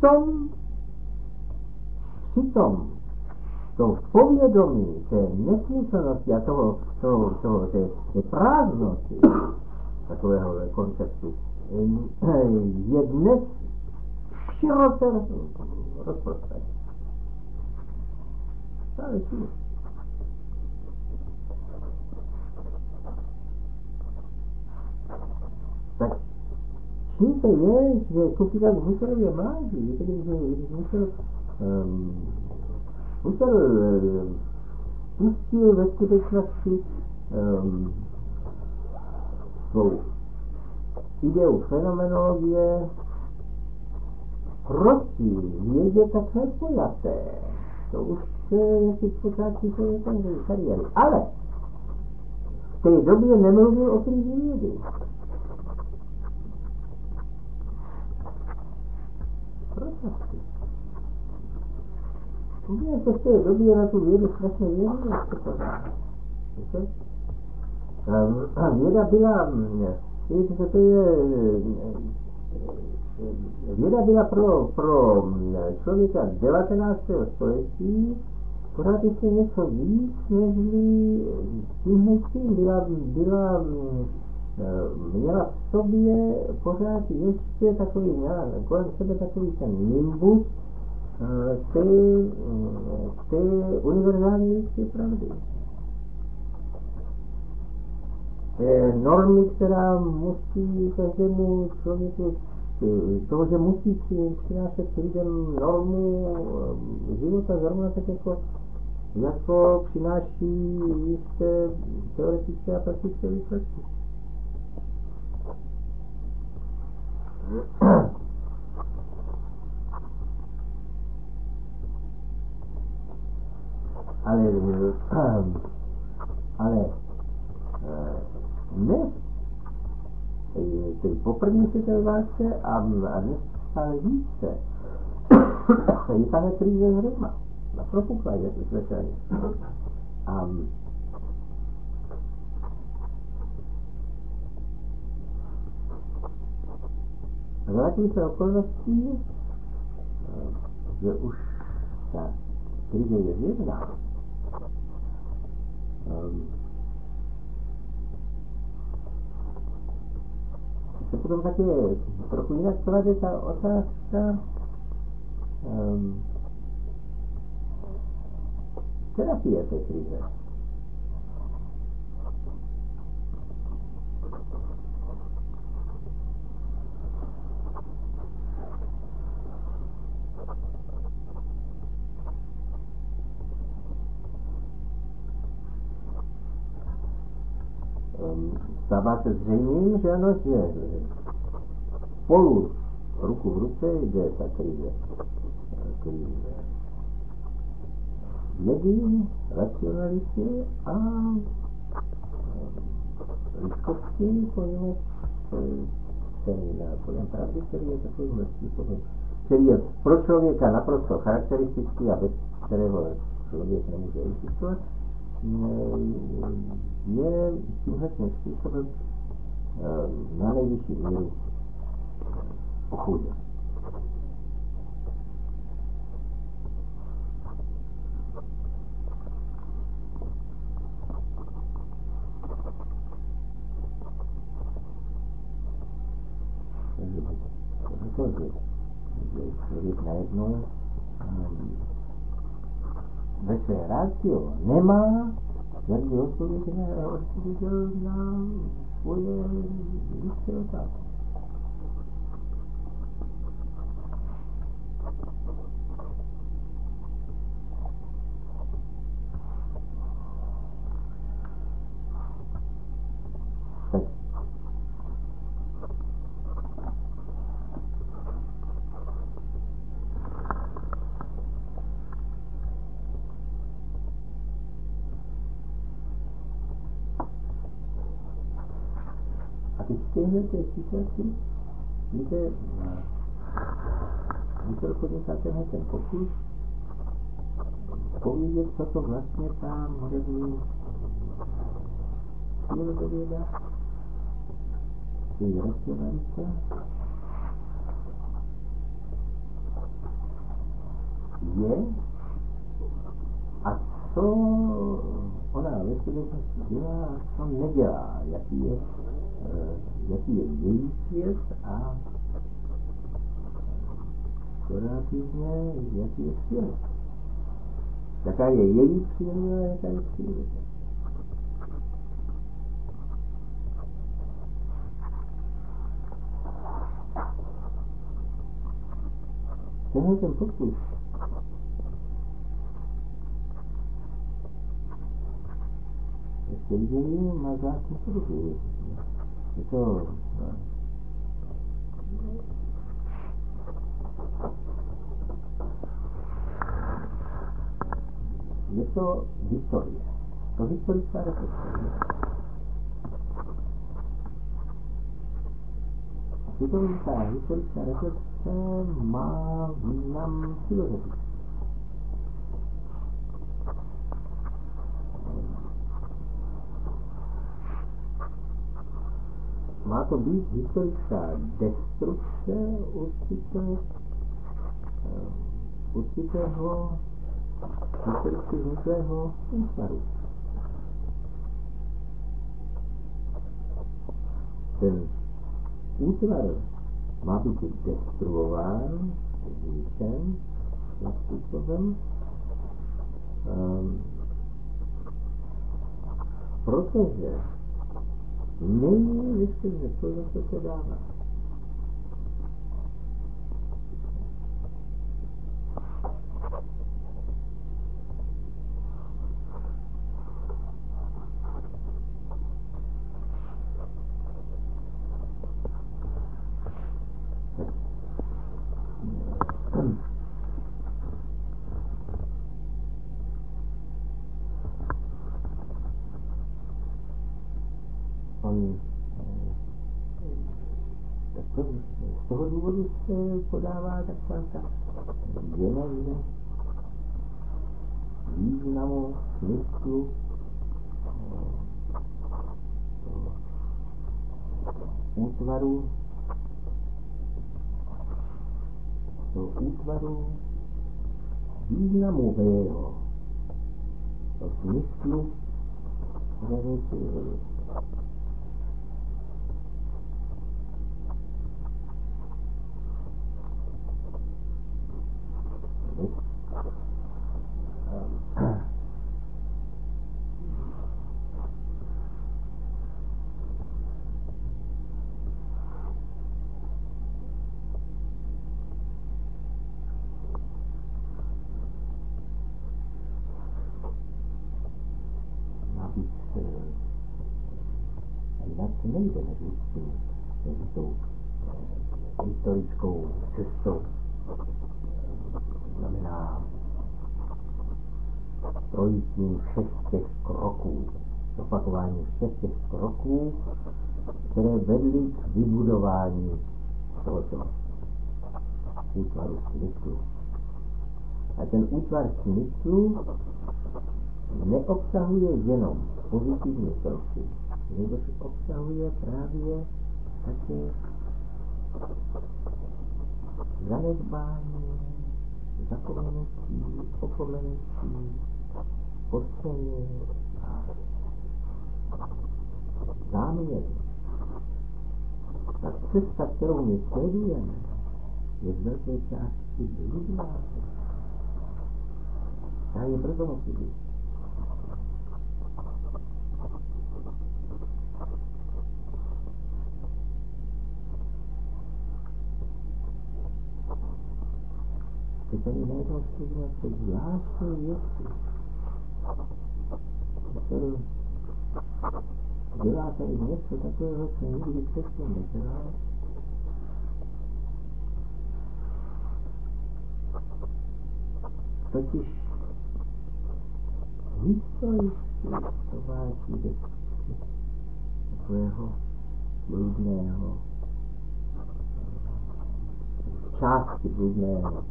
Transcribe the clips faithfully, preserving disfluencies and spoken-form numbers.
přitom, přitom to povědomí té nesmyslnosti a toho, toho, toho té, té prázdnosti takového konceptu je dnes široce rozprostřené. Stále čím. Tak čím to je, že kupříkladu Husserlově mládí, víte, když, když Husserl um, Husserl um, pustil ve skutečnosti um, svou ideu fenomenologie proti vědě takhle pojaté. To už je zpočátku ten kariéry. Ale v té době nemluvil o krizi vědy. Proč? Uvěděl se v té době na tu vědu strašně vědu, jak se to dá. Víte? A věda byla, víte, že to je, věda byla pro, pro člověka devatenáctého století pořád ještě něco víc, než tímhle tím byla, byla, měla v sobě pořád ještě takový, měla kolem sebe takový ten nimbus té, té univerzální lidské pravdy. Normy, která musí každému člověku, toho, že musí přinášet lidem normu života zrovna tak jako, jako přináší jisté teoretické a praktické výsledky. Ale, ale dnes, tedy po první světové válce a, a dnes stále více, je tahle krize zřejmá, napropuklá, jak to světelně. A vrátím se okolností, že už ta krize je zjevná. Um, se potom také trochu jinak klade ta otázka um, terapie té krize. Stává se zřejmým, že ano, že spolu ruku v ruce jde ta krize. Krize vědy, racionality a lidskosti, poněvadž ten pojem pravdy, který je takovým způsobem, který je pro člověka naprosto charakteristický a bez kterého člověk nemůže existovat, je tímhle způsobem na nejvyšší míru ochudě. Takže že člověk najednou ve své ratio nemá, jak by odpověděl na svoje lidské otázky. Tak. A teď v téhle té situaci, víte, musel podnikat tenhle ten pokus povědět, co to vlastně ta moderní přírodověda, její racionalita je a co ona ve skutečnosti dělá a co nedělá, jaký je, jaký je její svět a relativně jaký je svět. Jaká je její příroda a jaká je příroda. Tenhle ten pokus ještě viděli, má zvláštní podobu. Je to je to historie. To historická reflexe. Historická, historická reflexe má význam filozofický. Má to být historická destrukce určité, určitého historicky vzniklého útvaru. Ten útvar má být destruován, zničen, tím způsobem, um, protože není vyskytně to, co se dává. On z toho důvodu se podává taková ta geneze významu, smyslu útvaru, toho útvaru významového, toho smyslu, který jinak se nejde mezi tím, mezi tou historickou cestou. Znamená projítím všech těch kroků, opakování všech těch kroků, které vedly k vybudování tohoto útvaru smyslu. A ten útvar smyslu neobsahuje jenom pozitivní kroky, nebož obsahuje právě také zanedbání, zapomenutí, opomenutí, podcenění a záměr. Ta cesta, kterou my sledujeme, je z velké části bludná. Ta je proto musí být. Teď tady najednou zkusíme se zvláštní věci, které dělá tady něco takového, co nikdy přesně nedělá. Totiž historicky provádí do takového bludného, části bludného.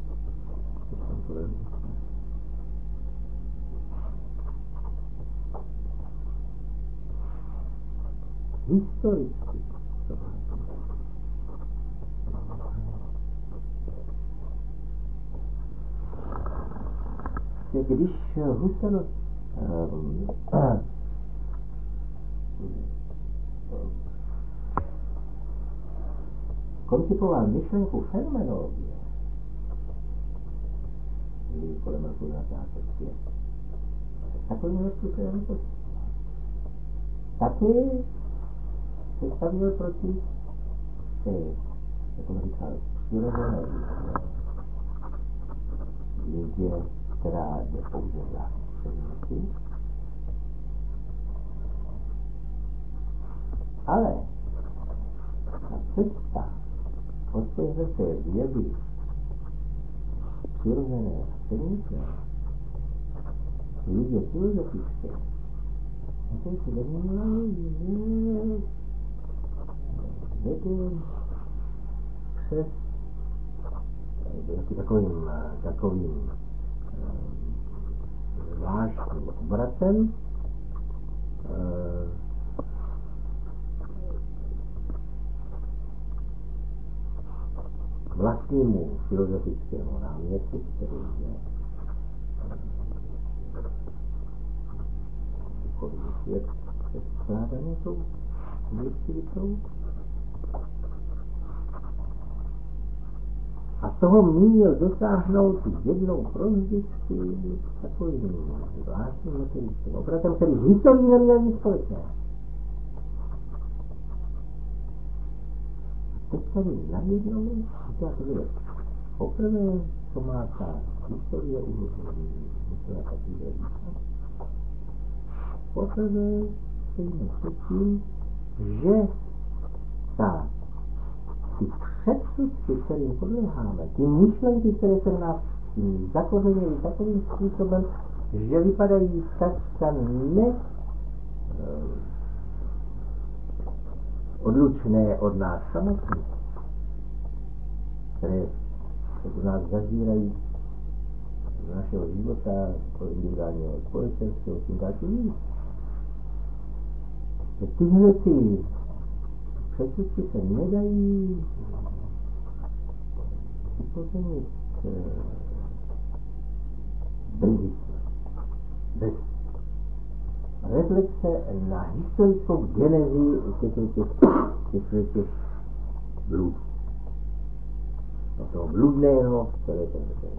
Historicky provádí. když Husserl uh, koncipoval myšlenku fenomenologie kolem roku dvacet pět, takovým způsobem to taky se stavil proti té, jak on říkal, přirozené vědě, která je pouze za předměty. Ale ta cesta od téhle té vědy přirozené a předmětné vědě filozofické, a to se domnívalo, že vede přes takovým, takovým zvláštním obratem k vlastnímu filozofickému námětu, který je duchovní svět předkládaný tou objektivitou. A toho měl dosáhnout jednou provždycky takovým zvláštním metodickým obratem, který v historii neměl nic společného. Teď tady najednou, říká to je poprvé, co má ta historie uhlubení, myslela takový význam. Poprvé stojíme před tím, že ta ty předsudky, kterým podléháme, ty myšlenky, které se v nás zakořenějí takovým způsobem, že vypadají takřka ne odlučné od nás samotných, které se do nás zažírají do našeho života, do individuálního společenského, tím dál tím víc. Tyhle ty předsudky se nedají upozornit brzy, bez reflexe na historickou genezi těch těch těch blud. No toho bludného, které ten je.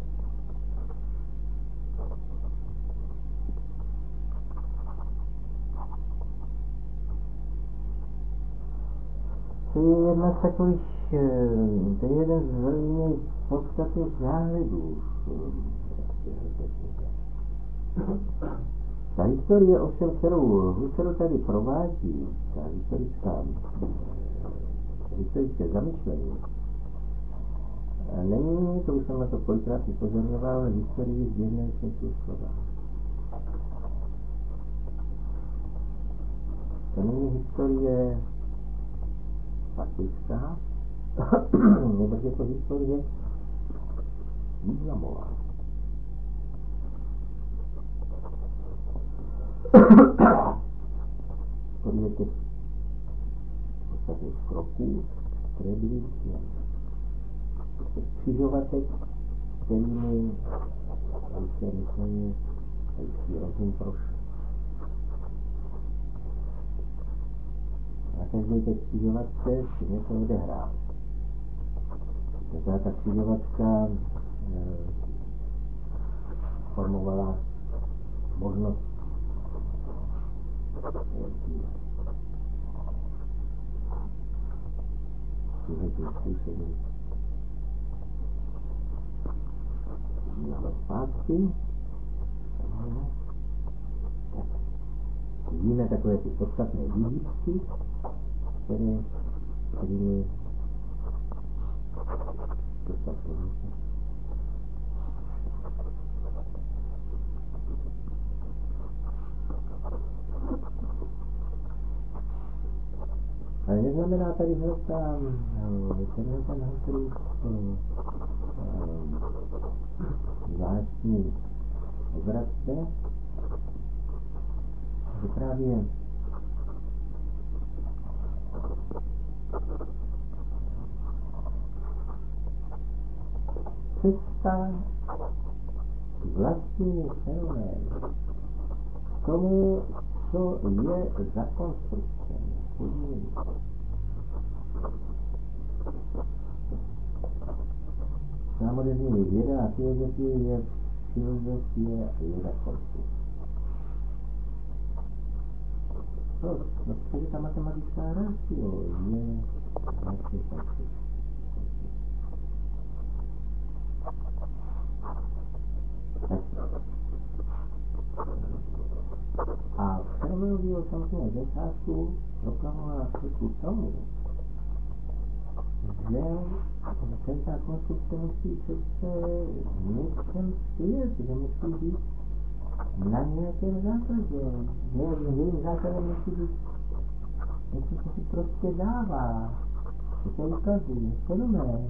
To je jedna z takových, to je jeden z velmi podstatných záhledů. Ta historie, ovšem, kterou Husserl tady provádí, ta historická, historické zamyšlení, není, to už jsem na to kolikrát upozorňoval, historii v jedné smyslu slova. To není historie faktická, nebo je to historie významová. Historie těch podstatných kroků, které byly učněny. Těch křižovatek, kterými lidské myšlení, lidský rozum prošel. Na každé té křižovatce si něco odehrál. Každá ta křižovatka e, formovala možnost tímhle způsobem. Máme zpátky. Vidíme takové ty podstatné výzvy, které kterými dostat pozornost. Ale neznamená tady, že tam tenhle ten Husserlův zvláštní obraz zde, že právě cesta vlastní fenomén k tomu, co je za konstruktem. Samozřejmě věda a filozofie je filozofie je za konstruktem. Proč? No, protože ta matematická ratio je vlastně konstruktem. A fenomenologie samozřejmě z začátku proklamovala světu tomu, že každá konstrukce musí přece něčem stojet, že musí být na nějakém základě. Jejím základem musí být něco, co si prostě dává, co se ukazuje, fenomén.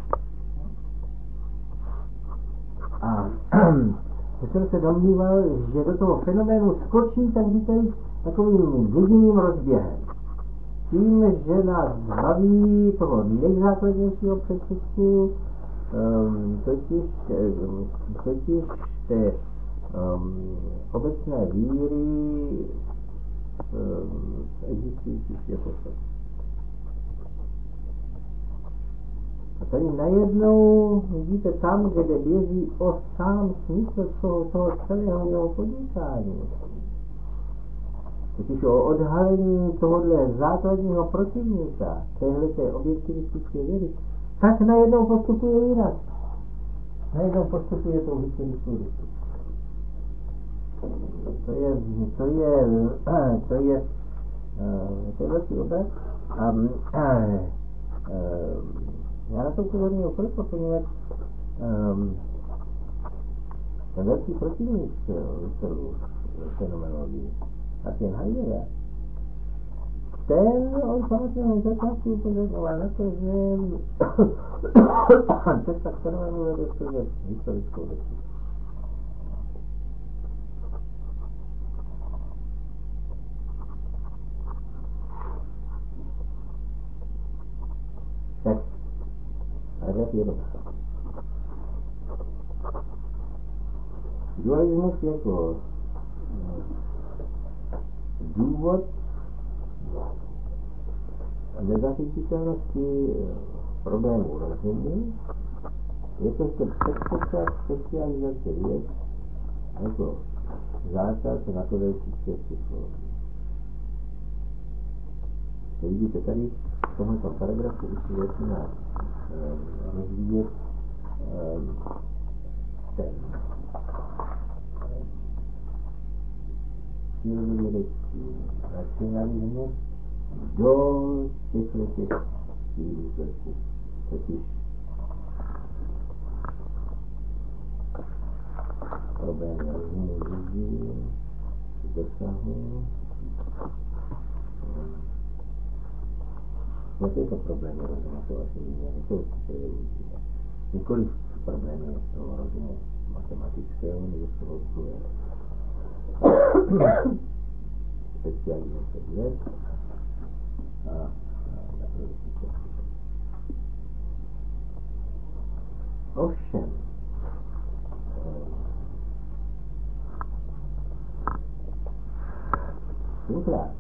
A já jsem se domníval, že do toho fenoménu skočí, tak říkají, takovým jediným rozběhem. Tím, že nás zbaví toho nejzákladnějšího předsudku, um, totiž, um, totiž té um, obecné víry um, existující světostat. A tady najednou vidíte tam, kde běží o sám smysl toho, toho celého jeho podnikání. Totiž o odhalení tohohle základního protivníka, téhleté objektivistické vědy, tak najednou postupuje jinak. Najednou postupuje tou historickou diskusi. To je, to je, to je, to je velký obraz. A, a, já na to upozorňuji proto, poněvadž um, ten velký protivník fenomenologie, a ten Heidegger, ten on samozřejmě na začátku upozorňoval na to, že cesta k fenomenu vede skrze historickou diskusi. Tak, a tak je dobrá. Dualismus jako důvod nezachytitelnosti problémů rozumu je to předpoklad specializace věd jako základ naturalistické psychologie. Vidíte tady v tomto paragrafu už si začíná rozvíjet ten přírodovědecký racionalismus do těchto těch výsledků. Totiž problémy rozumu lidí, dosahu, jaké je to problémy rozumu, to asi není, to je určitě. Nikoliv problémy toho rozumu matematického, nebo toho druhé. Specializace věd a naturalistické. Ovšem, tenkrát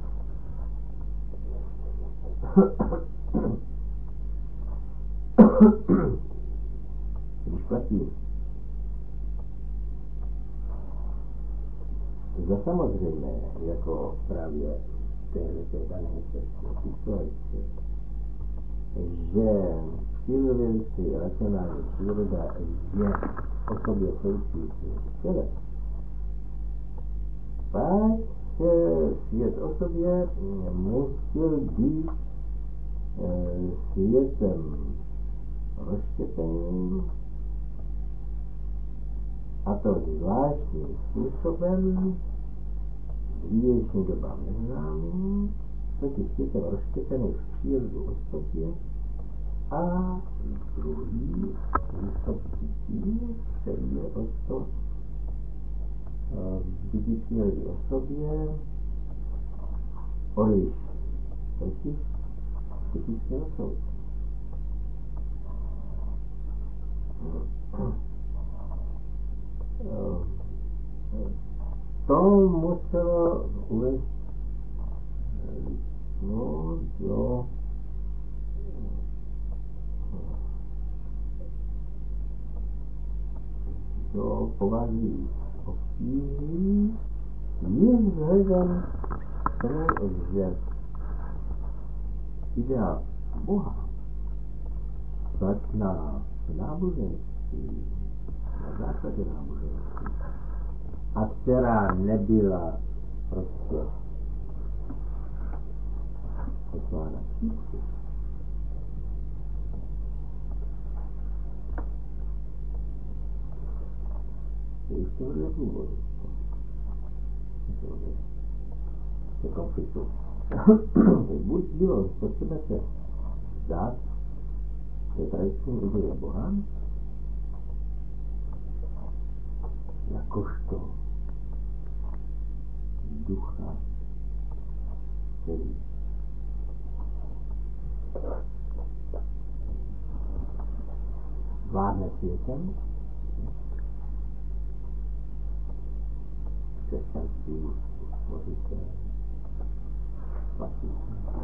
když platí za samozřejmé, jako právě téhleté dané situace, že přírodovědecký racionální příroda je o sobě součící svět, pak svět o sobě musel být světem rozštěpeným, a to zvláštním způsobem dřívějším dobám neznámým, totiž světem rozštěpený v přírodu o sobě a druhý výstupcítí, který je o to vidí přírody o sobě odlišný, totiž typického souce. to muselo uvést no, jo, do povahy obtíží, již vzhledem k tomu, že ideál Boha začíná v náboženství, na základě náboženství, a která nebyla prostě poslána číslu. To je už tohle důvodu. To je konfliktu. Buď bylo potřeba se dát té tradiční ideje Boha jakožto ducha, který vládne světem, křesťanství, stvořitel, svatý.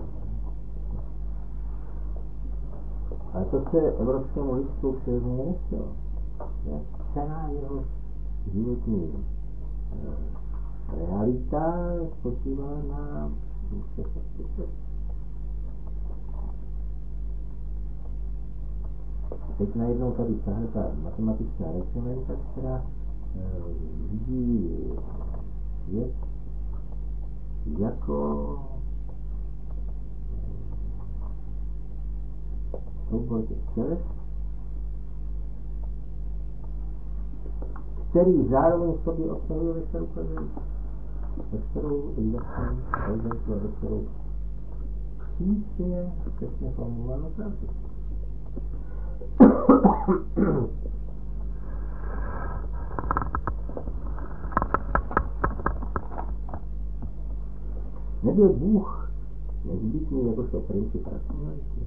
Ale to se evropskému lidsku přirozeně nechtělo. Celá jeho životní realita spočívala na úspěšnosti. A teď najednou tady tahle ta matematická racionalita, která vidí svět jako soubor těch těles, který zároveň v sobě obsahuje veškerou kazují, veškerou exaktní kauzalitu a veškerou přísně přesně formulovanou pravdu. Nebyl Bůh nezbytný jakožto princip racionality.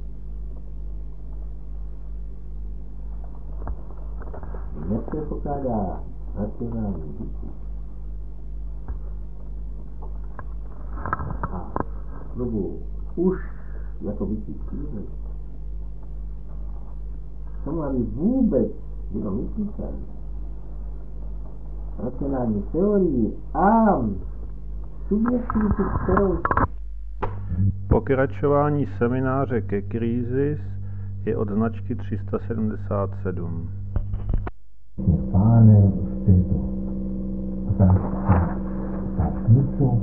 Nepředpokládá racionální bytí. A dobu už jako bytí přírody. Tomu, aby vůbec bylo myslitelné racionální teorii a subjektivitu, kterou... Pokračování semináře ke krízis je od značky tři sta sedmdesát sedm. Pánem v této otázce za smyslu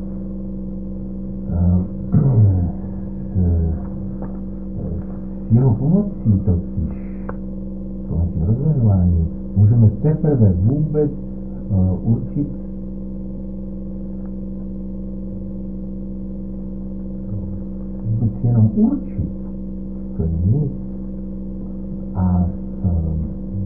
s jeho pomocí totiž pomocí rozhodování můžeme teprve vůbec uh, určit vůbec jenom určit, co je nic a um,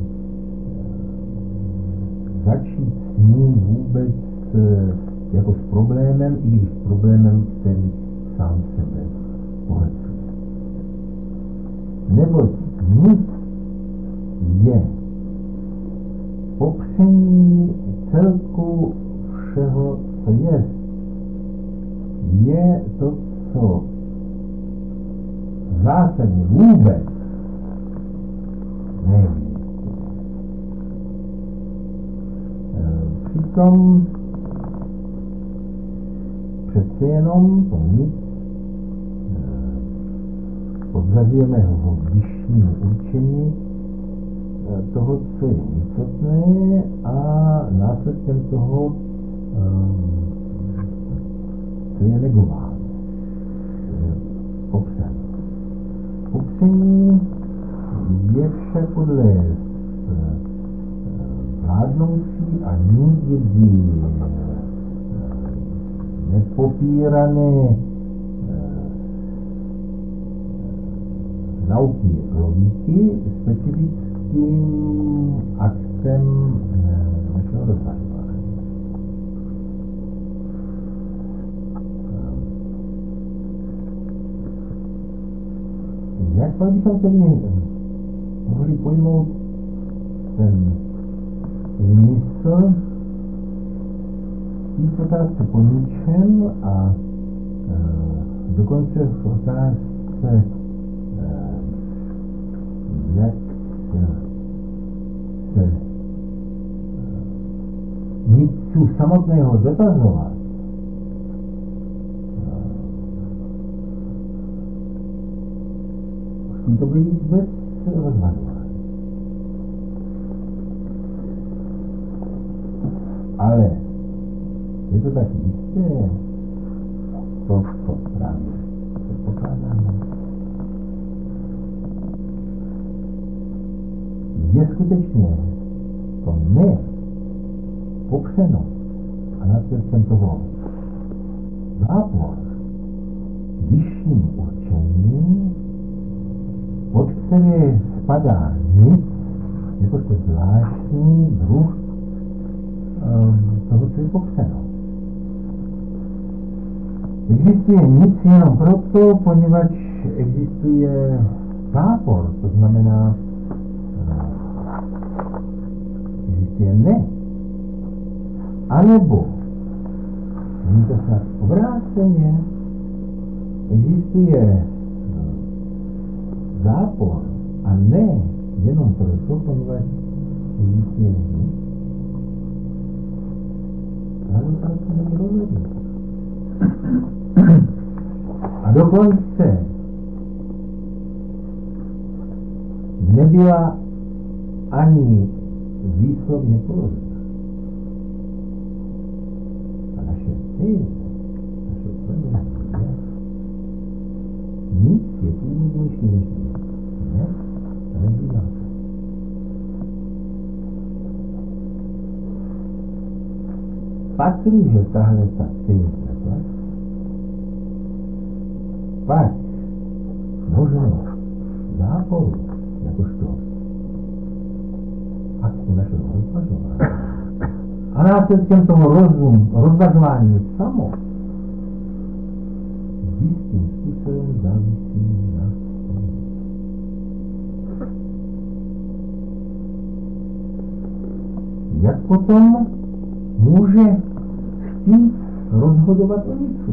začít s ním vůbec uh, jako s problémem, i když s problémem, který sám sebe pohleduje. Neboť nic je popření celku všeho, co je. Je to, co zásadně vůbec neví. Přitom přece jenom to nic podřazujeme ho vyššímu určení toho, co je nicotné, a následkem toho, co je negováno, co je popření. Popření je však podle vládnoucí a nikdy nepopírané nauky logiky specifickým aktem našeho rozvažování. Jak bychom tedy mohli pojmout ten smysl v otázce po ničem a e, dokonce v otázce, e, jak se Niccu samotného dotazovat, musí to být bez rozvažování. Ale je to tak jisté, to, co právě předpokládáme. Je skutečně to ne popřeno a následkem toho zápor vyšším určením, pod které spadá nic, jakožto zvláštní druh toho, co je popřeno. Existuje nic jenom proto, poněvadž existuje zápor, to znamená, existuje ne. Anebo, není to snad obráceně, existuje zápor a ne jenom proto, poněvadž existuje nic. A dokonce nebyla ani výslovně položena. A naše cíl, naše plnění je, nic je původnější než ne, a nebývá. Pakliže tahle ta teze platí, pak možnost záporu, jakožto aktu našeho rozvažování a následkem toho rozum, rozvažování samo jistým způsobem závisí na tom. Jak potom může chtít rozhodovat o nicu?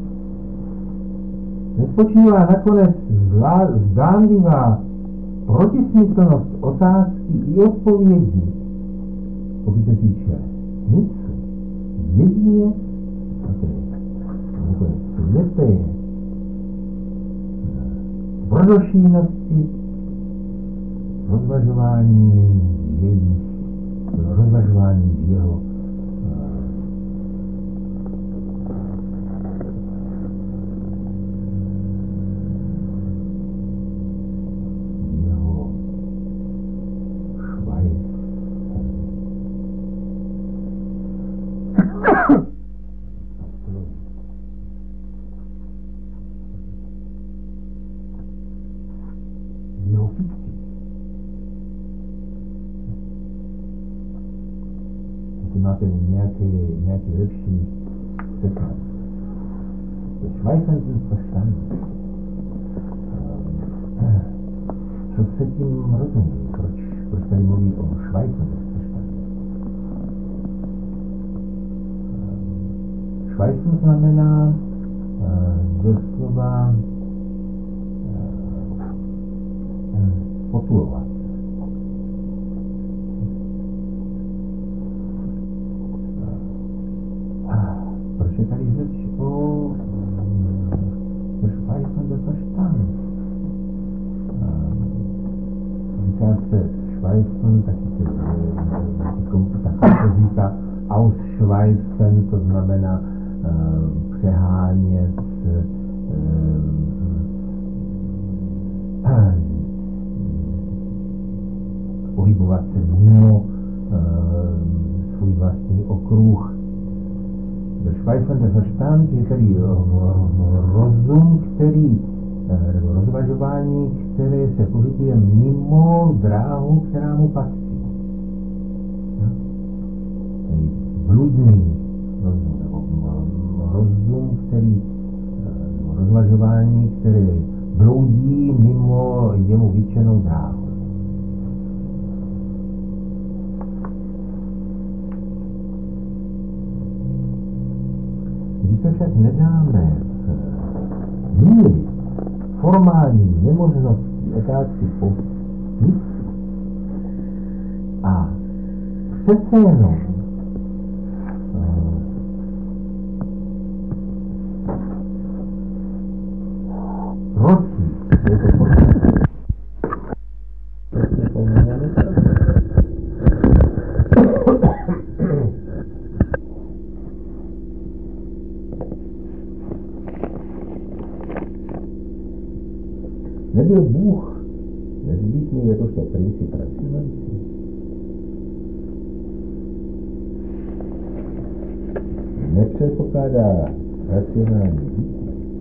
Nespočívá nakonec zdánlivá protismyslnost otázky i odpovědi, pokud se týče nicu, jedině, a to je nakonec slepé tvrdošínosti rozvažování jejich, rozvažování jeho máte nějaký, nějaký lepší překlad. Schweifendenverstand. Co se tím rozumí? Proč, proč tady mluví o Schweifendenverstand? Schweifen znamená doslova potulovat. Je tady řeč o Schweifendenverstand. Říká se Schweifen, taky se taky říká ausschweifen, to znamená uh, přehánět, uh, pohybovat se mimo uh, svůj vlastní okruh. Schweifendenverstand je tedy rozum, který, nebo rozvažování, které se pohybuje mimo dráhu, která mu patří. Tedy bludný rozum, nebo rozum, který, nebo rozvažování, které bloudí mimo jemu vyčenou dráhu. to však nedáme v míry formální nemožnosti otázky po mysli a přece jenom proti této formální nebyl Bůh nezbytný jakožto princip racionality? Nepředpokládá racionální bytí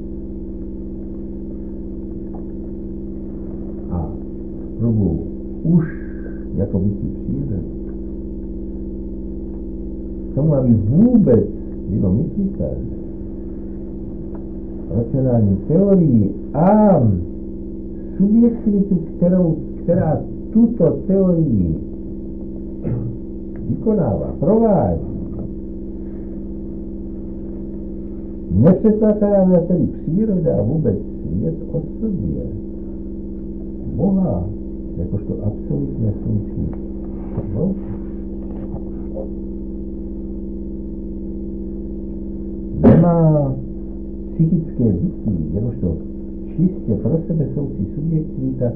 a zprobu už jako bytí přírody. K tomu, aby vůbec bylo myslitelné racionální teorii a subjektivitu, kterou, která tuto teorii vykonává, provádí, nepředpokládá tedy příroda a vůbec svět o sobě Boha jakožto absolutně funkční. No? Nemá psychické bytí jakožto čistě pro sebe soucí subjektivita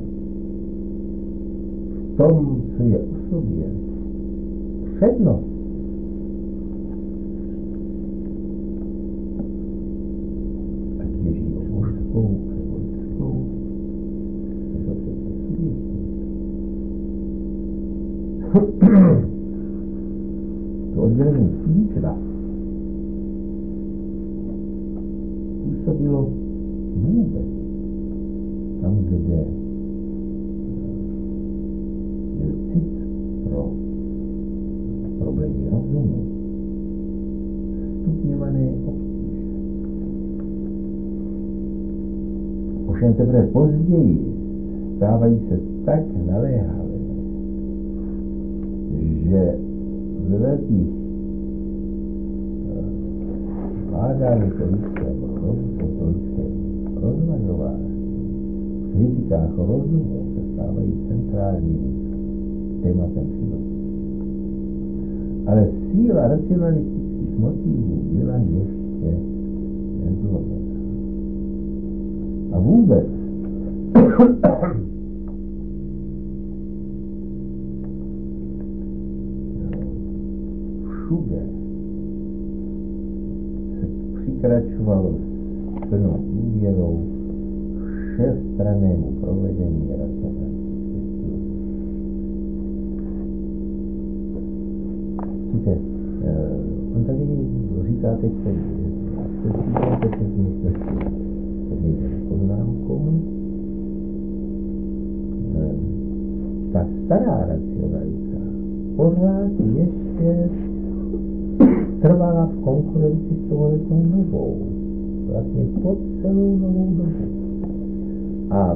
v tom, co je o sobě přednost. Ať je žijí božskou nebo lidskou, je to přece subjektivita. To oddělení cítva působilo vůbec tam, kde byl cit pro problémy rozumu, stupňované obtíže. Ovšem teprve později stávají se tak naléhavé, že ve velkých vládání to lidského rozvažování, v kritikách rozumu se stávají centrálním tématem filozofie. Ale síla racionalistických motivů byla ještě nezlomená. A vůbec všude se přikračovalo s plnou důvěrou všestrannému provedení racionalistické filozofie. Víte, on tady říká teď, že přesvíkáte se z místnosti s poznámkou. Ta stará racionalita pořád ještě trvala v konkurenci s touhletou novou. Vlastně po celou novou dobu. A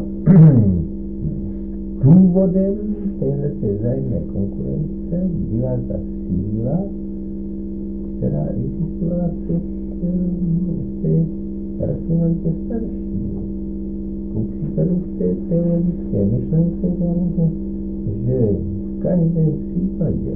důvodem téhleté vzájemné konkurence byla ta síla, která existovala v těch, v té racionalitě starší. Ku příkladu v té teologické myšlence, že, že v každém případě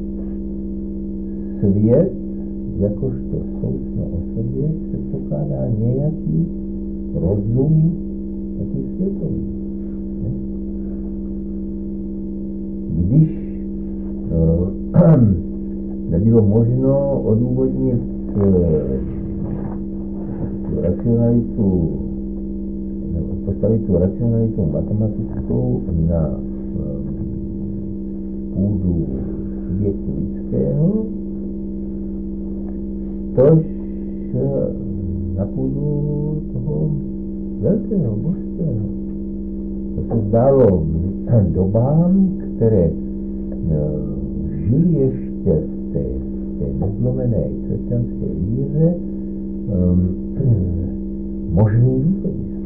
svět jakožto soucno o sobě předpokládá nějaký rozum taky světový. Ne? Když uh, nebylo možno odůvodnit uh, tu racionalitu, nebo postavit tu racionalitu matematickou na uh, půdu subjektu lidského, tož na půdu toho velkého, božského. To se zdálo dobám, které žili ještě v té, té nezlomené křesťanské víře um, možný východisk.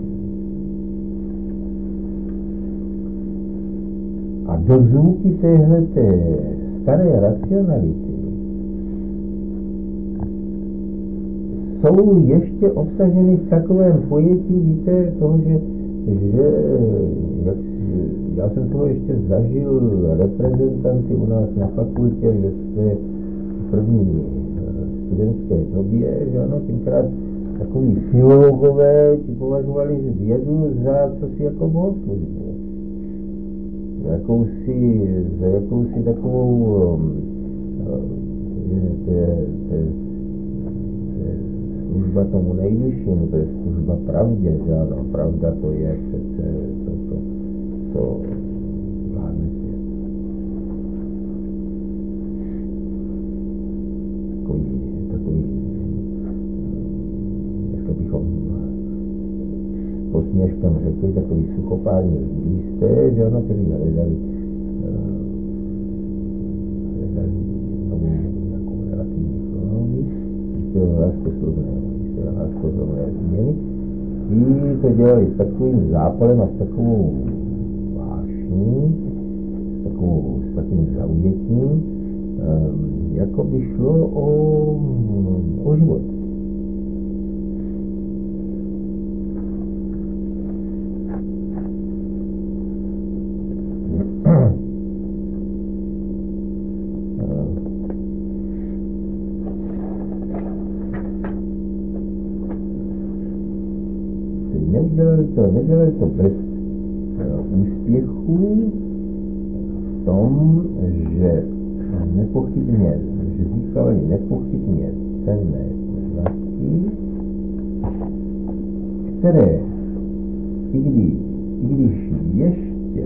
A do zvuky téhleté staré racionality jsou ještě obsaženy v takovém pojetí, víte, toho, že, že jak, já jsem toho ještě zažil reprezentanty u nás na fakultě ve své první studentské době, že ano, tenkrát takový filologové ti považovali vědu za cosi jako bohoslužbu. Jakousi, za jakousi takovou to je, to je, to je služba tomu nejvyššímu, to je služba pravdě, že ano, pravda to je přece to, to, to vládne svět. Takový, takový, dneska bychom posměškem řekli, takový suchopární listé, že ano, kteří hledali láskozorné změny. I to dělali s takovým zápalem a s takovou vášní, s, takovou, s takovým zaujetím, jako by šlo o, o život. Nedělali to, nedělali to bez uh, úspěchů v tom, že nepochybně, že získali nepochybně cenné poznatky, které, i, kdy, i když ještě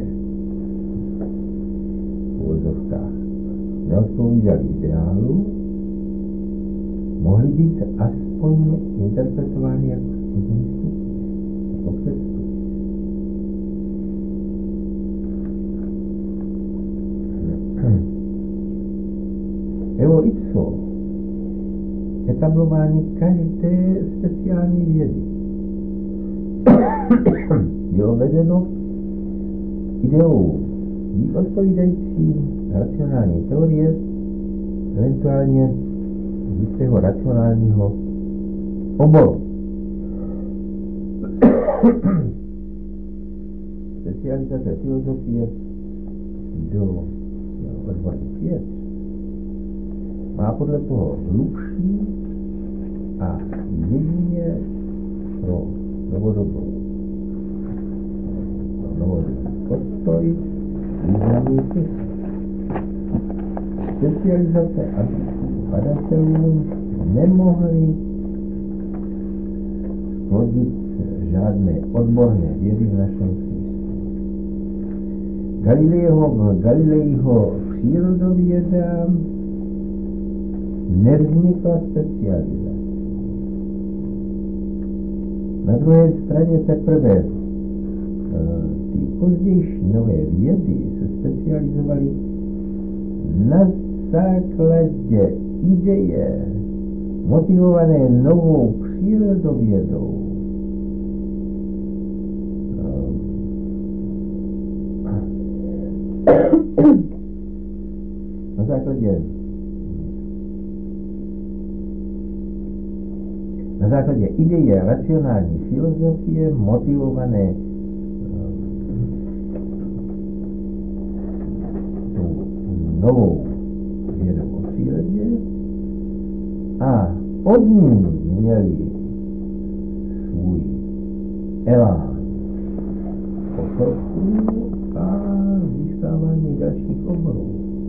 v úvozovkách neodpovídali ideálu, mohly být aspoň interpretovány jako studijní stupně. Evo ipso etablování každé speciální vědy bylo vedeno ideou jí odpovídající racionální teorie, eventuálně jistého racionálního oboru. Specializace filozofie do odborných věd má podle toho hlubší a jedině pro novodobou novodobý postoj významný smysl. Specializace antických badatelů nemohly plodit žádné odborné vědy v našem smyslu. Galileho, Galileiho přírodověda nevznikla specializace. Na druhé straně teprve ty pozdější nové vědy se specializovaly na základě ideje motivované novou přírodovědou. Na základě na základě ideje racionální filozofie motivované tou novou vědou o přírodě a od ní měli svůj elán pokroku a získávání dalších oborů.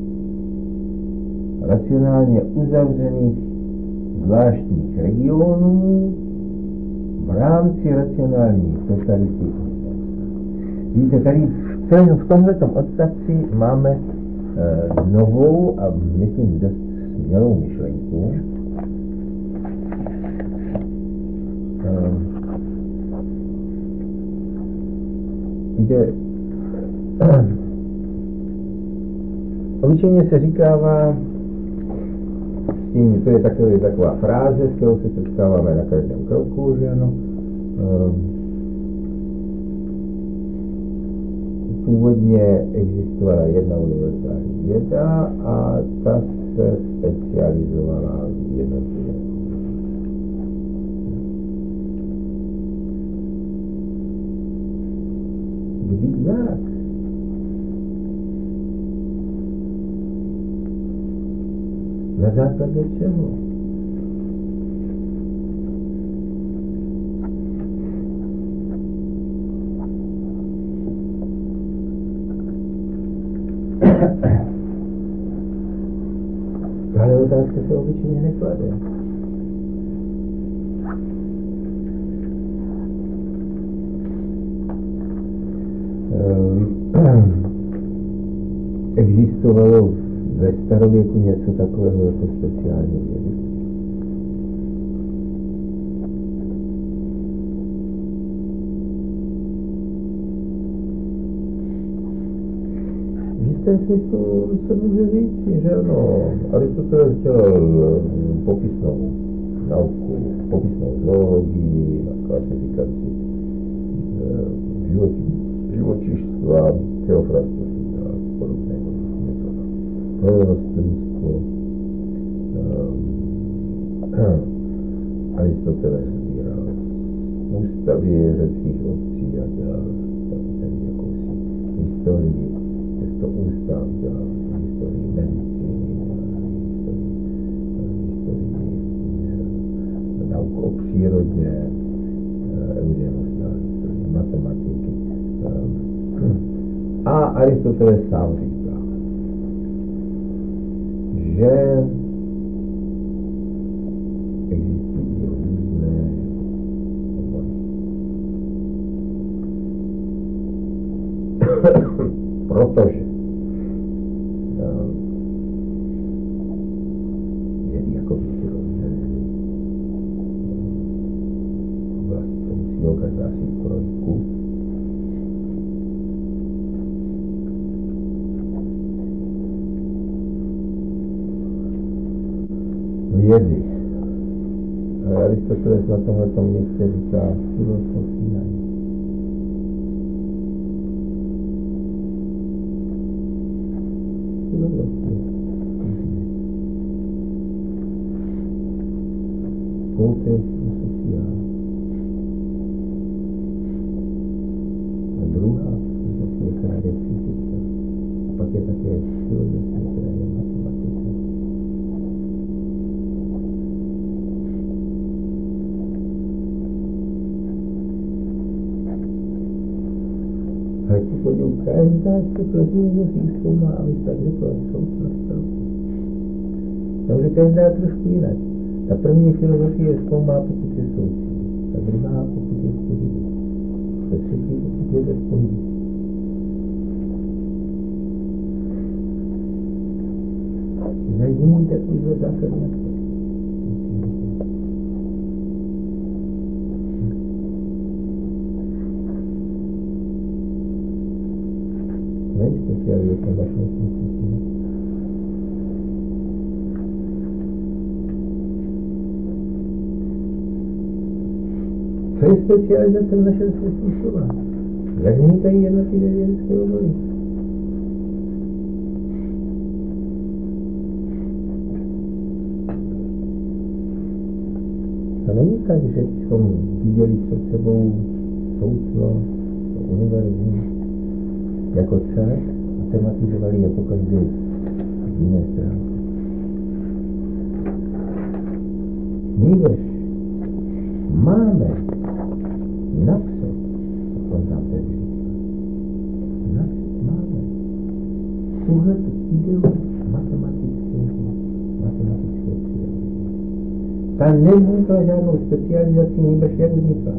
Racionálně uzavřených zvláštních regionů v rámci racionální totality. Víte, tady v tomhletom odstavci máme e, novou a myslím dost smělou myšlenku. E, víte, obyčejně se říkává, s tím, to je takový, taková fráze, s kterou se setkáváme na každém kroku, že ano. Původně existovala jedna univerzální věda a ta se specializovala v jednotlivé. Na základě čeho? Ale otázka se obyčejně neklade. Existovalo ve starověku něco takového jako speciální vědy. V jistém smyslu se může říct, že ano, Aristoteles dělal popisnou nauku, popisnou zoologii, klasifikaci živočištva, Theophrastus a podobného něco. Prorostlinstvo. Aristoteles sbíral ústavy řeckých obcí a dělal tady jakousi historii těchto ústav, dělal historii medicíny, historii nauku o přírodě, Eugenus dělal historii matematiky. A Aristoteles sám říká, že existují různé obory. Protože vědy jako přirozené oblast funkcio, každá si trojku. Vědy. Aristoteles na tomhletom místě říká filosofia. Filosofie. Poté filosofia. A druhá filosofie, která je fyzika. A pak je také filosofie, která je matematika. A jak si podíl, každá se pro filozofii zkoumá, aby se tak řekla současnost. Takže každá trošku jinak. Ta první filozofie zkoumá, pokud je soucí. Ta druhá, pokud je v pohybu. Ta třetí, pokud je bez pohybu. Najdi můj takovýhle základní aspekt. Není specializace vašeho smyslu. Co je specializace v našem smyslu slova? Jak vznikají jednotlivé vědecké obory? To není tak, že bychom viděli před sebou souslo, univerzum jako celek a tematizovali jako každý z jiné strany. Nýbrž máme napsat, on tam tedy napsat máme tuhletu ideu matematické, matematické přírody. Ta nevznikla žádnou specializací, nýbrž jak vznikla.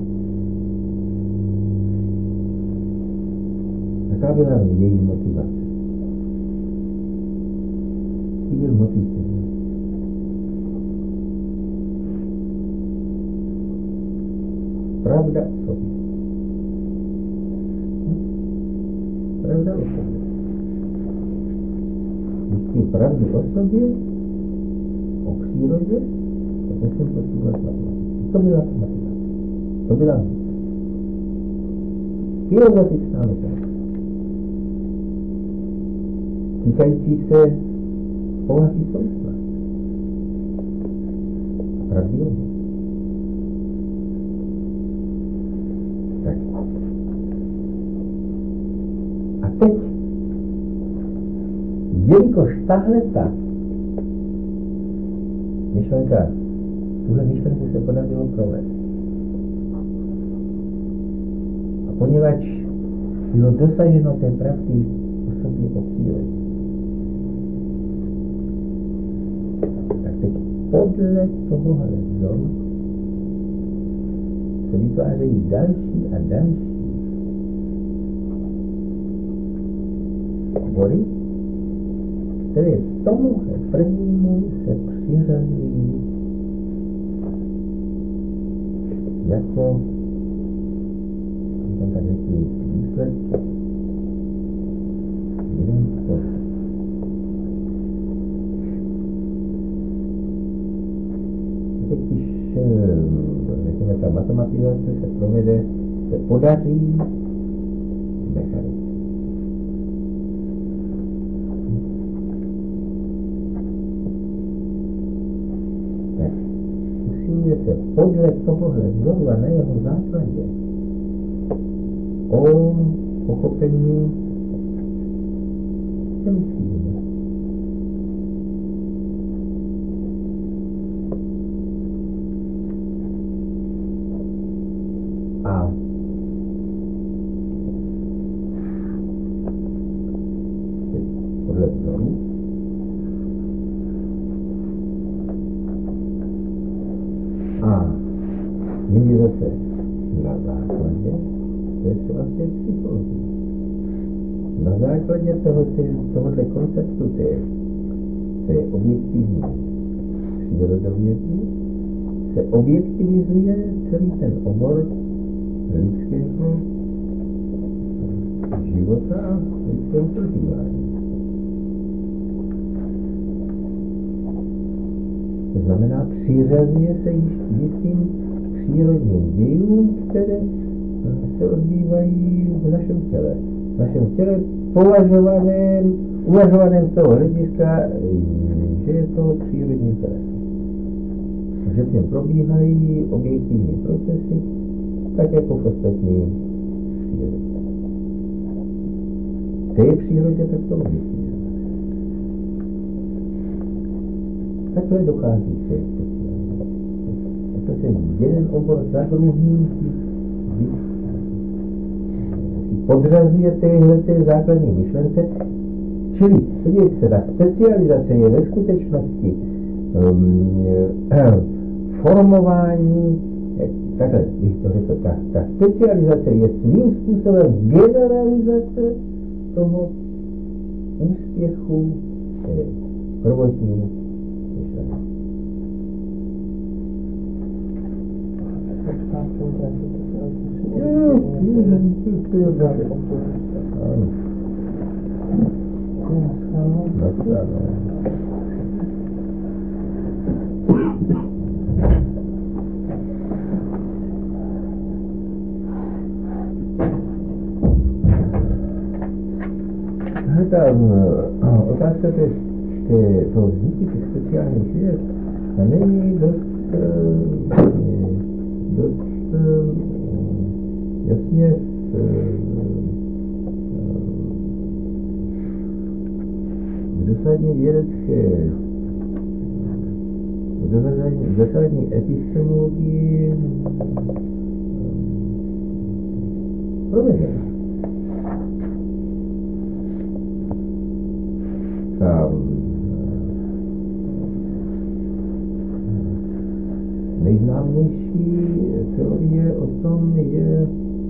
Jaká byla její motivace? Jaký byl motiv tedy? Pravda o sobě. Pravda o sobě. Když pravdy o sobě, o přírodě, tak musím potřebovat matematiku. To byla matematika. To byla filozofická metafora. Týkající se povahy sousla. Pravděpodobně. Tak. A teď, jelikož tahleta myšlenka, tuhle myšlenku se podařilo provést. A poněvadž bylo dosaženo té pravdy o sobě, o přírodě, tak teď podle tohohle vzoru se vytvářejí další a další obory, které tomuhle prvnímu se přiřazují jako, tak řekli, výsledky jeden způsob. Teď, když řekněme, ta matematizace se provede, se podaří mechanicky. Tak usiluje se podle tohohle vzoru a na jeho základě o pochopení myslíme. A podle vzoru a někdy zase na základě, to je třeba v té psychologii. Na základě tohoto konceptu té, té objektivní přírodovědy se objektivizuje celý ten obor lidského života a lidského prožívání. To znamená, přiřazuje se jistým přírodním dějům, které se odbývají v našem těle. V našem těle považovaném, uvažovaném z toho hlediska, že je to přírodní těleso. Že v něm probíhají objektivní procesy, tak jako v ostatní přírodě. V té přírodě tak to objektivně. Takhle dochází k té speciální. To se jeden obor za druhým podřazuje téhleté základní myšlence. Čili, podívejte se, ta specializace je ve skutečnosti um, formování, takhle bych to řekl, ta, ta specializace je svým způsobem generalizace toho úspěchu té prvotní myšlenky. Jo, to je právě. Ta otázka té, té, toho vzniku těch speciálních věd, ta není dost, dost jasně v dosádní vědecké, v dosádní epistemologii provedena. Ta nejznámější teorie o tom je,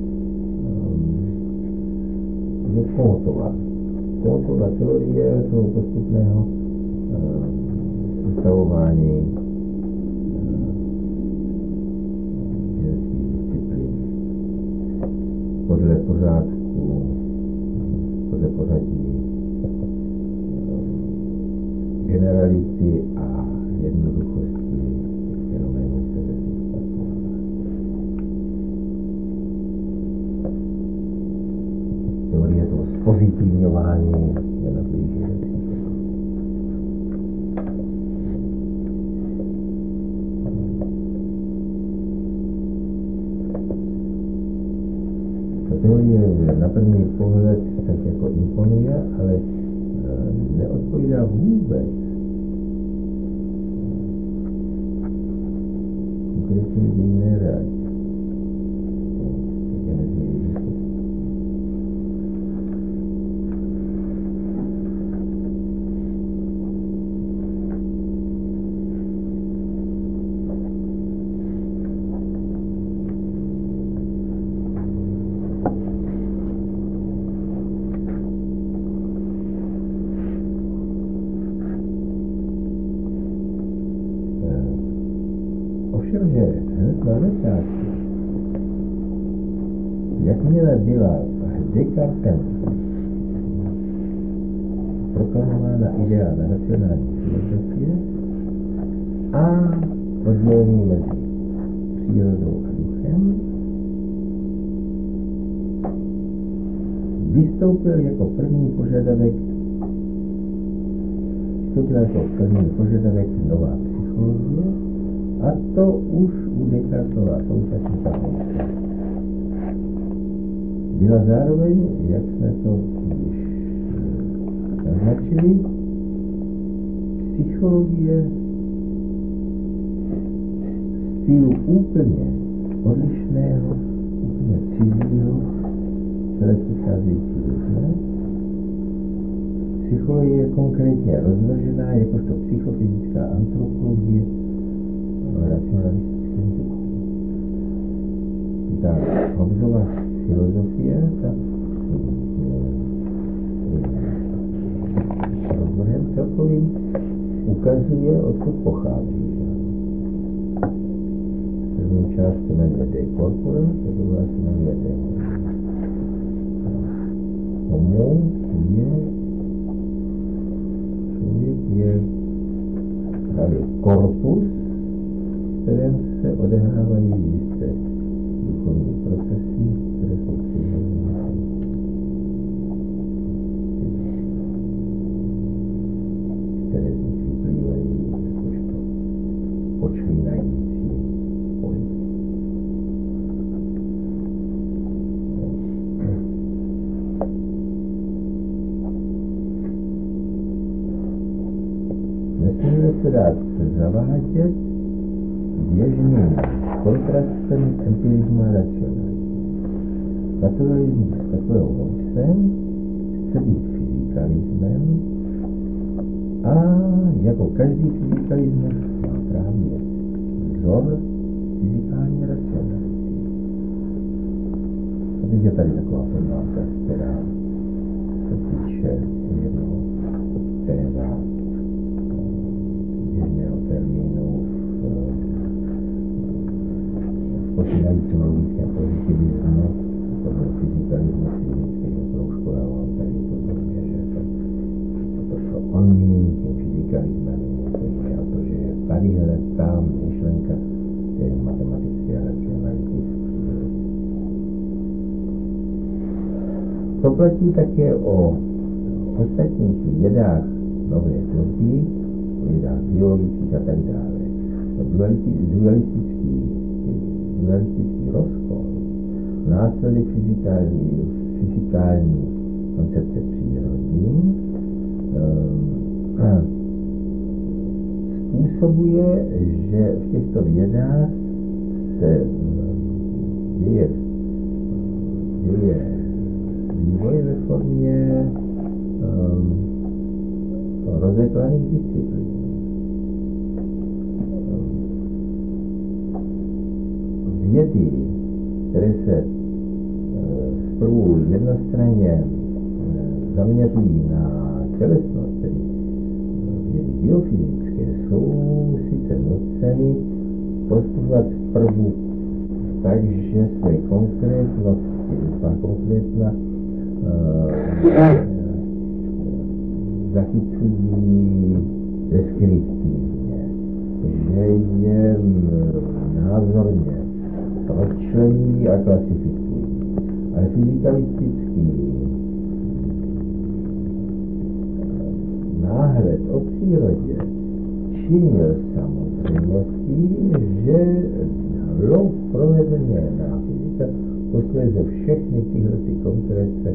je Kohutova. Kohutova teorie toho postupného ustavování vědeckých disciplín podle pořádku, podle pořadí generality a jednoduchosti fenoménů, které jsou zpracovány. Teorie toho zpozitivňování jednotlivých vědeckých fenoménů. Ta teorie na první pohled tak jako imponuje, ale neodpovídá vůbec konkrétní dějinné realitě. Ovšem, že hned na začátku, jakmile byla Descartem proklamována idea na racionální filozofie a oddělení mezi přírodou a duchem, vystoupil jako první požadavek vystoupil jako první požadavek nová psychologie, a to už u Descartova současníka Hegela. Byla zároveň, jak jsme to již naznačili, psychologie stylu úplně odlišného, úplně cizího, celé předcházející různé. Psychologie je konkrétně rozložená jakožto psychofyzická antropologie racionalistickém duchu. Ta Hobbesova filozofie, ta rozborem celkovým ukazuje, odkud pochází. První část se jmenuje De Corpore, to druhá se jmenuje De Homo. je člověk je právě korpus, v kterém se odehrávají jisté duchovní procesy, které jsou přirozené, které z nich vyplývají jakožto počínající pohyb. Nesmíme se dát zavádět běžným kontrastem empirismu a racionalismu. Naturalismus takového Hobbesem chce být fyzikalismem a jako každý fyzikalismus má právě vzor fyzikální racionality. A teď je tady taková poznámka, která se týče jednoho téma běžného termínu v počínajícím logickém pozitivismu, to byl fyzikalismus fyzického kroužku, a on tady upozorňuje, že to, to, co oni tím fyzikalismem myslí, a to, že je tadyhle tam myšlenka té matematické racionality. To platí také o ostatních vědách nové doby, o vědách biologických a tak dále. Dualistický, dualistický rozkol, následek fyzikální, fyzikální koncepce přírody, um, způsobuje, že v těchto vědách se děje, děje vývoj ve formě um, rozeklaných disciplín. Vědy, které se zprvu jednostranně zaměřují na tělesnost, tedy vědy biofyzické, jsou sice nuceny postupovat vprvu tak, že své konkrétnosti, svá konkrétna uh, zachycují deskriptivně, že je názorně rozčlenují a klasifikují. Ale fyzikalistický náhled o přírodě činil samozřejmostí, že hloub provedená fyzika posléze všechny tyhle ty konkrétce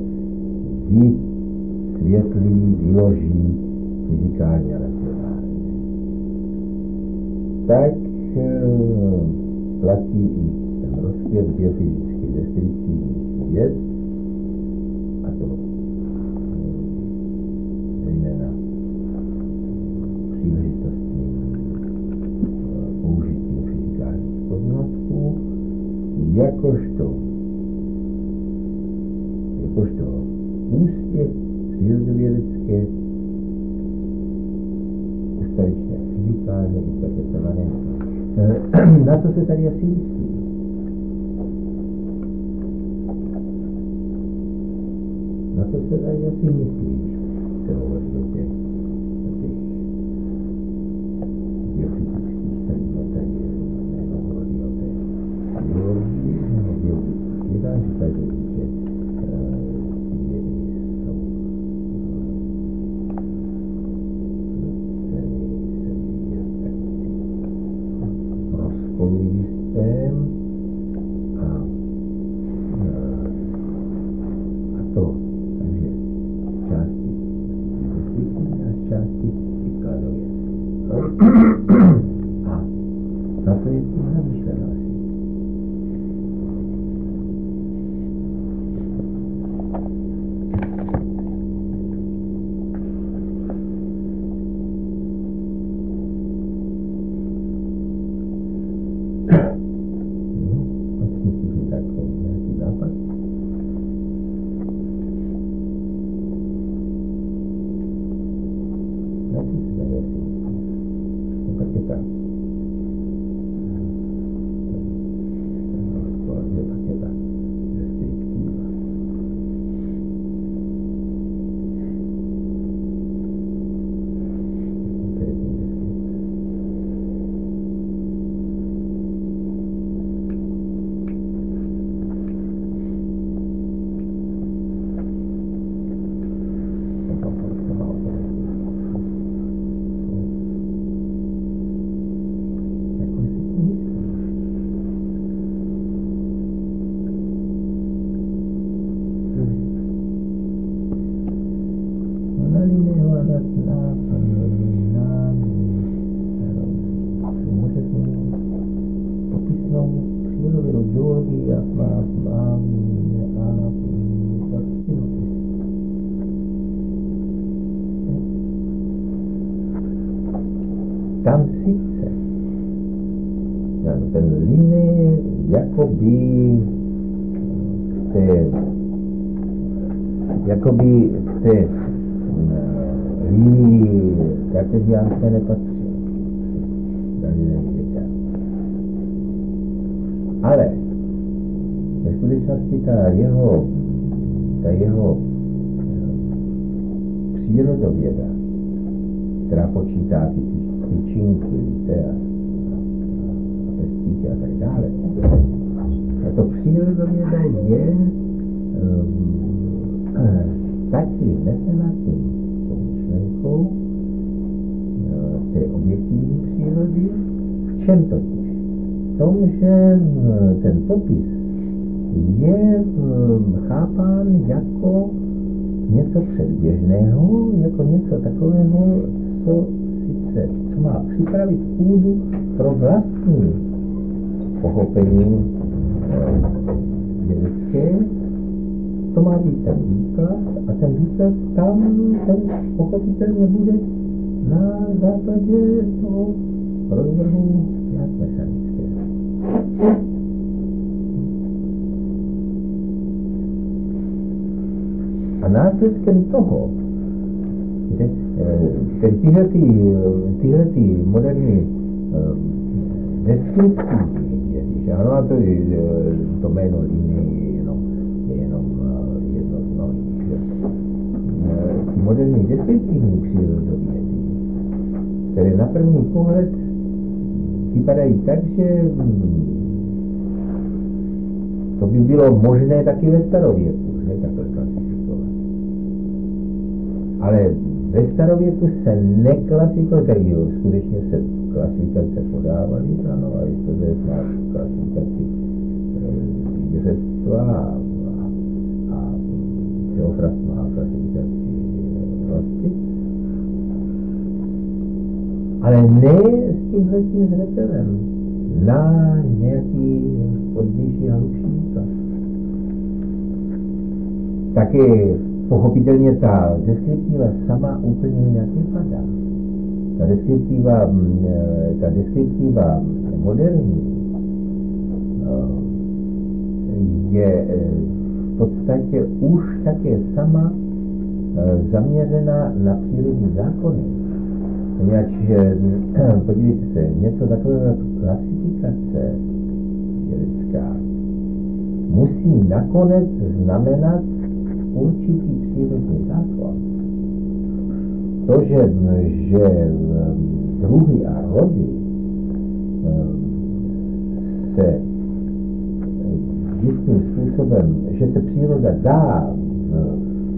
vysvětlí, vyloží fyzikálně racionálně. Tak platí i ten rozkvět biofyzicky deskriptivních věd, a to zejména příležitostným použitím fyzikálních poznatků, jakožto, jakožto úspěch přírodovědecké, ustavičně fyzikálně, interpretované. Na co se tady asi myslí? Na co se tady asi myslí, když se hovoří o těch, o těch biofyzických tady nebo hovoří o té biologii, nebo biologických vědách, že tady že ty vědy jsou rozpolují systém a, a to, takže části deskriptivní a části výkladově. A na to je tím zamýšleno asi. Tam sice ten linie jakoby k té jakoby k té linii karteziánské nepatří. Ale ve skutečnosti ta jeho, ta jeho přírodověda, která počítá ty tyčinky, víte, a, a pestítě a tak dále. A to přírodověda je um, taky nesena tím tou myšlenkou uh, té objektivní přírody. V čem totiž? V tom, že uh, ten popis je um, chápán jako něco předběžného, jako něco takového, co sice co má připravit půdu pro vlastní pochopení vědecké, to má být ten výklad a ten výklad tam ten pochopitelně bude na základě toho rozvrhu nějak mechanického. A následkem toho, kde, tyhle, tyhle ty moderní deskriptivní vědy, že ano, a to, to jméno linie je jenom, je jenom jedno z mnohých, že ty moderní deskriptivní přírodovědy, které na první pohled vypadají tak, že to by bylo možné taky ve starověku, že takhle klasifikovat. Ale ve starověku se neklasifikovali, skutečně se klasifikace podávaly, ano, a Aristoteles má klasifikaci zvířectva a, a, a Theophrast má klasifikaci rosty. Ale ne s tímhle tím zřetelem, na nějaký pozdější hlubší výklad. Taky pochopitelně ta deskriptiva sama úplně jinak vypadá. Ta deskriptiva, ta deskriptiva moderní je v podstatě už také sama zaměřena na přírodní zákony. Poněvadž, podívejte se, něco takového jako klasifikace vědecká musí nakonec znamenat určitý přírodní zákon. To, že, že druhy a rody se jistým způsobem, že se příroda dá v,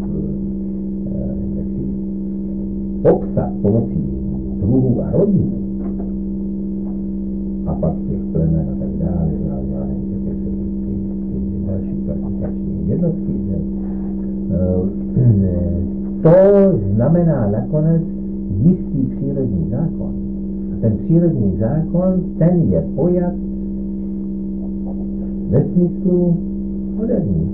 v, popsat pomocí druhů a rodů a pak těch plemen a tak dále, já nevím, jaké jsou ty, ty další klasifikační jednotky, že? To znamená nakonec jistý přírodní zákon. A ten přírodní zákon, ten je pojat ve smyslu moderní.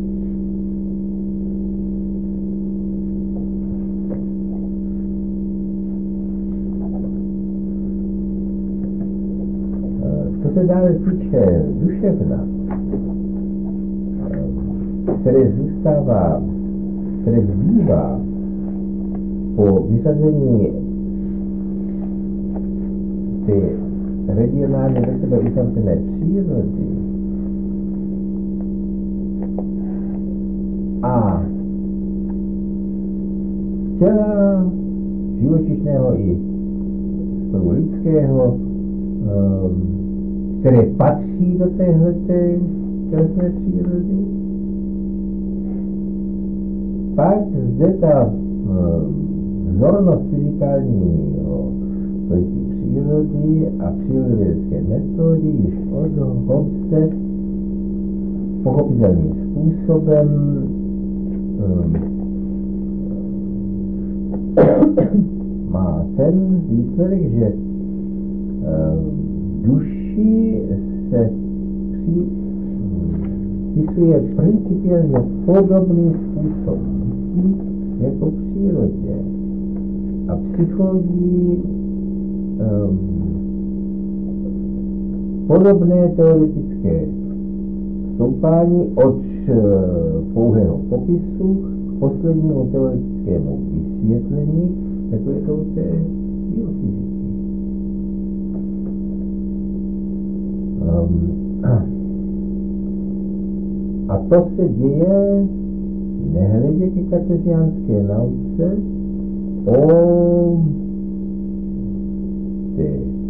Co se dále týče duševna, které zůstává, které zbývá po vyřazení ty regionálně ve sebe uzavřené přírody a těla živočišného i spolu lidského, které patří do téhleté tělesné přírody. Pak zde ta vzornost fyzikálního pojetí přírody a přírodovědecké metody již od hodce pochopitelným způsobem um, má ten výsledek, že um, duši se připisuje principiálně podobný způsob jako přírodě. A psychologii um, podobné teoretické stoupání od uh, pouhého popisu k poslednímu teoretickému vysvětlení, jako je to u té biofyziky. Um, a to se děje nehledě ke karteziánské nauce o té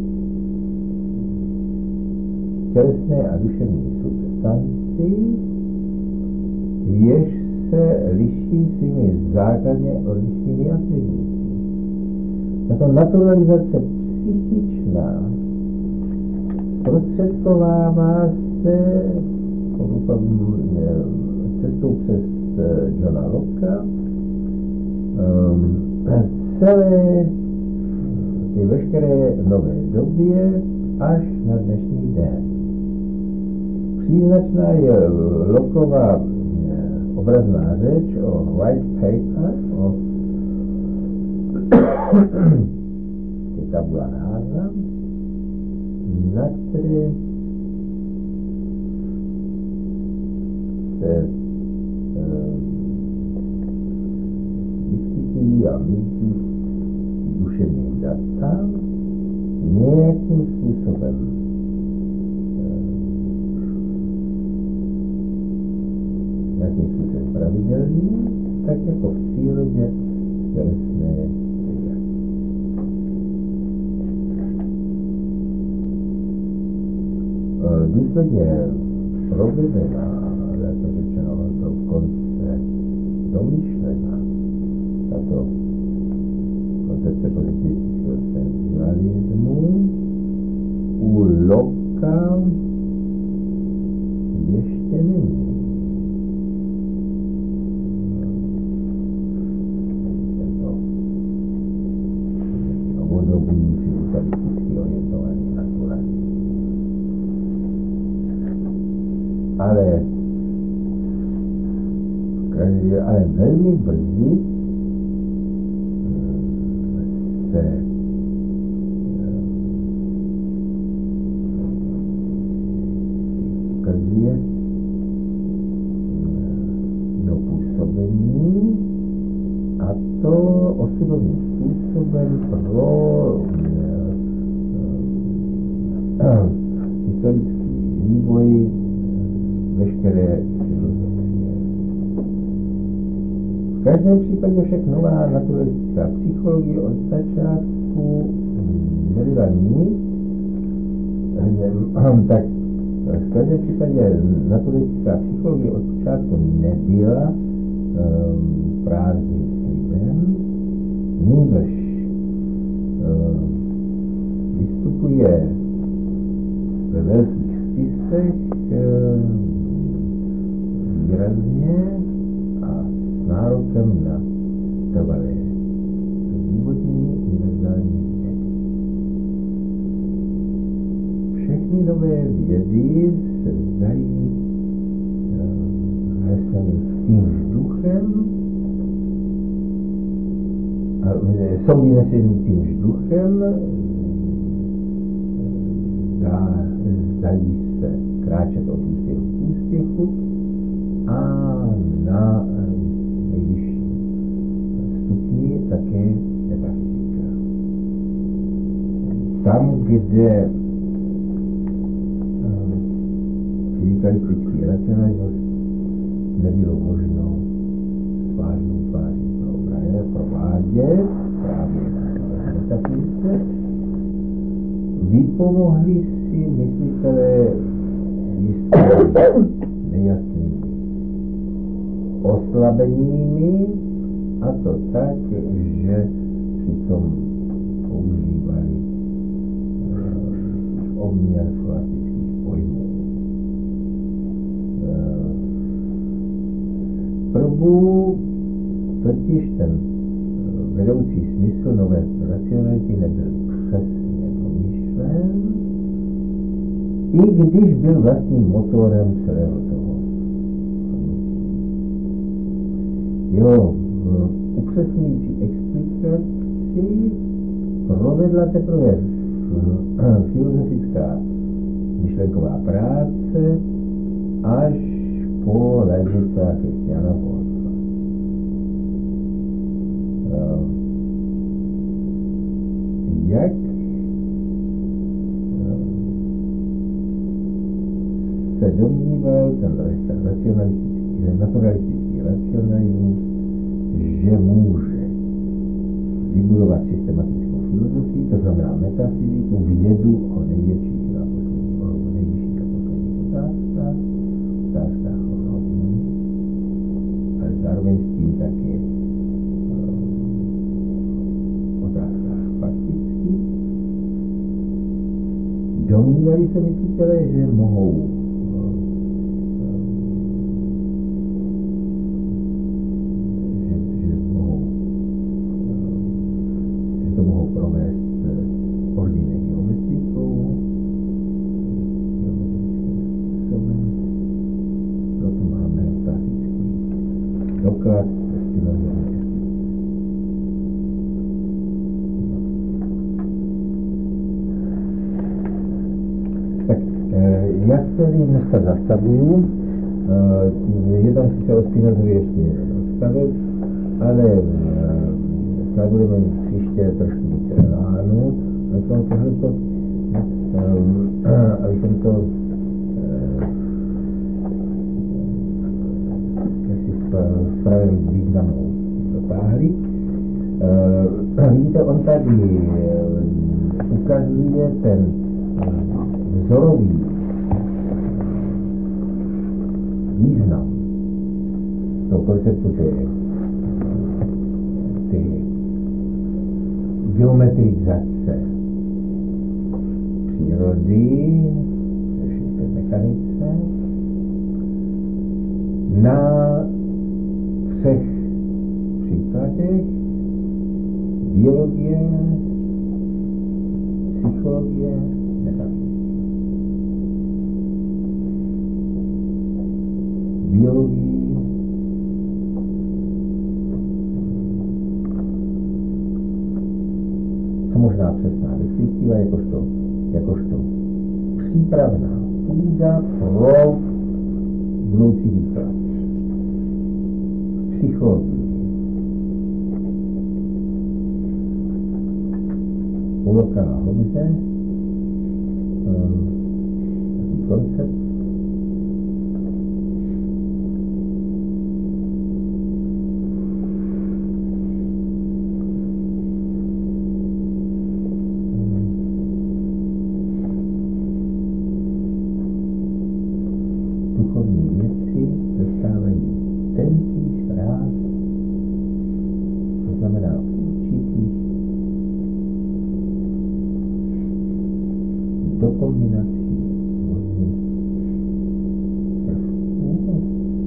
tělesné a duševní substanci, jež se liší svými základně odlišnými atributy. Tato naturalizace psychičná zprostředkovává se cestou přes Johna Locka um, celé ty veškeré nové době až na dnešní den. Příznačná je Lockova obrazná řeč o white paper, o tabula rasa, na které se vyskytují a místí duševní data nějakým způsobem nějakým způsobem pravidelný, tak jako v přírodě tělesné reakce. Důsledně provedená, jako řečeno, do konce domýšlená, tato koncepce pozitivistického senzualismu u Locka ještě není. Tento novodobý fyzikalisticky orientovaný naturalismus. ale, ale velmi brzy se ukazuje do působení, a to osudovým způsobem pro historický vývoj veškeré filozofie. V každém případě však nová naturalistická psychologie od začátku nebyla nic, tak v každém případě naturalistická psychologie od začátku nebyla um, prázdným slibem, nýbrž um, vystupuje ve velkých spisech um, výrazně a s nárokem na trvalé zdůvodnění univerzální vědy. Všechny nové vědy se zdají hneseny tím vzduchem, jsou vyneseny tím vzduchem, zdá, zdají se kráčet od úspěchu k úspěchu a na nejvyšší stupni také metafyzika. Tam, kde fyzikalistický racionalismus nebylo možno s vážnou tváří provádět právě na metafyzice, vypomohli si myslitelé jistými nejasnými oslabeními, a to tak, že přitom používali obměr scholastických pojmů. Prvu totiž ten vedoucí smysl nové racionality nebyl přesně domyšlen, i když byl vlastním motorem celého toho. Jeho upřesňující explikaci provedla teprve filozofická myšlenková práce až po Leibniza Christiana Wolffa. Jak se domníval ten racionalistický, naturalistický racionalismus, že může vybudovat systematickou filozofii, to znamená metafyziku, vědu o největších a posledních, o nejvyšších a posledních otázkách, otázkách o rovní, ale zároveň s tím také otázkách faktických. Domnívali se myslitelé, že mohou provést ordine geometrikou, geometrickým způsobem. Proto máme klasický doklad ze Spinozovy. Tak já se tady dneska zastavuju. Je tam sice o Spinozově ještě odstavec, ale snad budeme mít příště trošku více elánu, abychom tohleto, um, abychom to uh, s pravým významou dotáhli. Uh, vidíte, on tady uh, ukazuje ten uh, vzorový význam toho konceptu té, té geometrizace přírody, především té mechanice, na třech příkladech: biologie, psychologie, metafyzika. biologii, co možná přesná deskriptiva, jakožto, jakožto přípravná půda pro budoucí výklad. Psychologii. Uloka Hobze, um, taký koncept, duchovní věci dostávají tentýž ráz, to znamená určitých do kombinací různých prvků,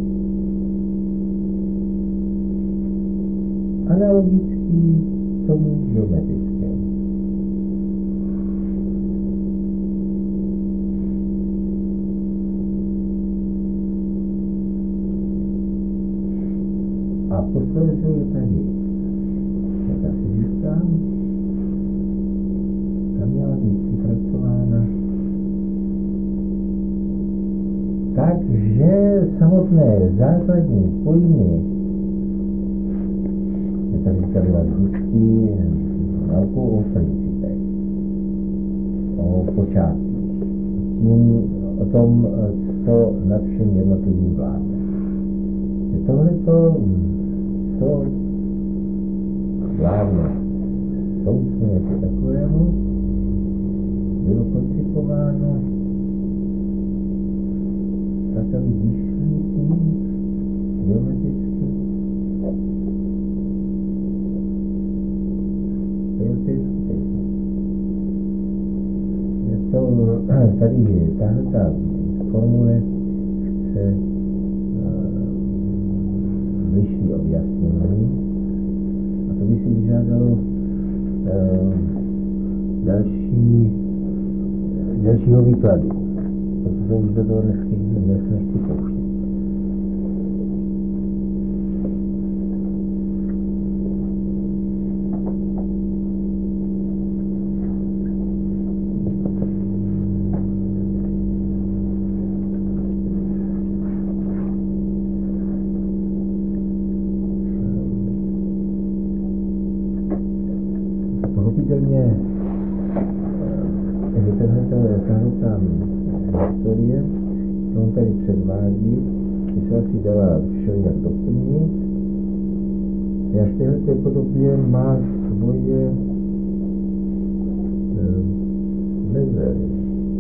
analogický tomu geometrickému. A posledně je tady, jak asi říkám, tam měla být vypracována takže samotné základní pojmy, je tady říkali vás vždycky naukou o principech, o počátcích, tím o tom, co nad všem jednotlivým vládne. Tohleto, co vládne soucně jako takovému, bylo koncipováno tak, aby vyšli tím geometricky. To je skutečnost. Tady tahleta formule chce bližší objasnění a to by si vyžádalo e, další, dalšího výkladu, protože už do toho nechci, nechci pouštět. Pochopitelně, že tenhle tahleta historie, co on tady předvádí, by se asi dala všelijak doplnit. Až v téhleté podobě má svoje mezery.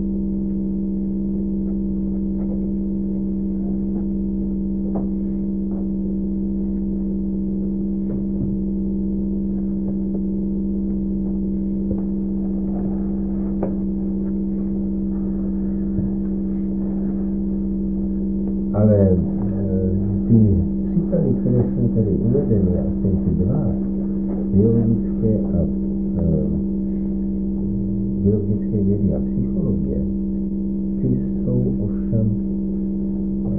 Ale ty příklady, které jsou tady uvedeny, a jsou ty dva, biologické a e, biologické vědy a psychologie, ty jsou ovšem e,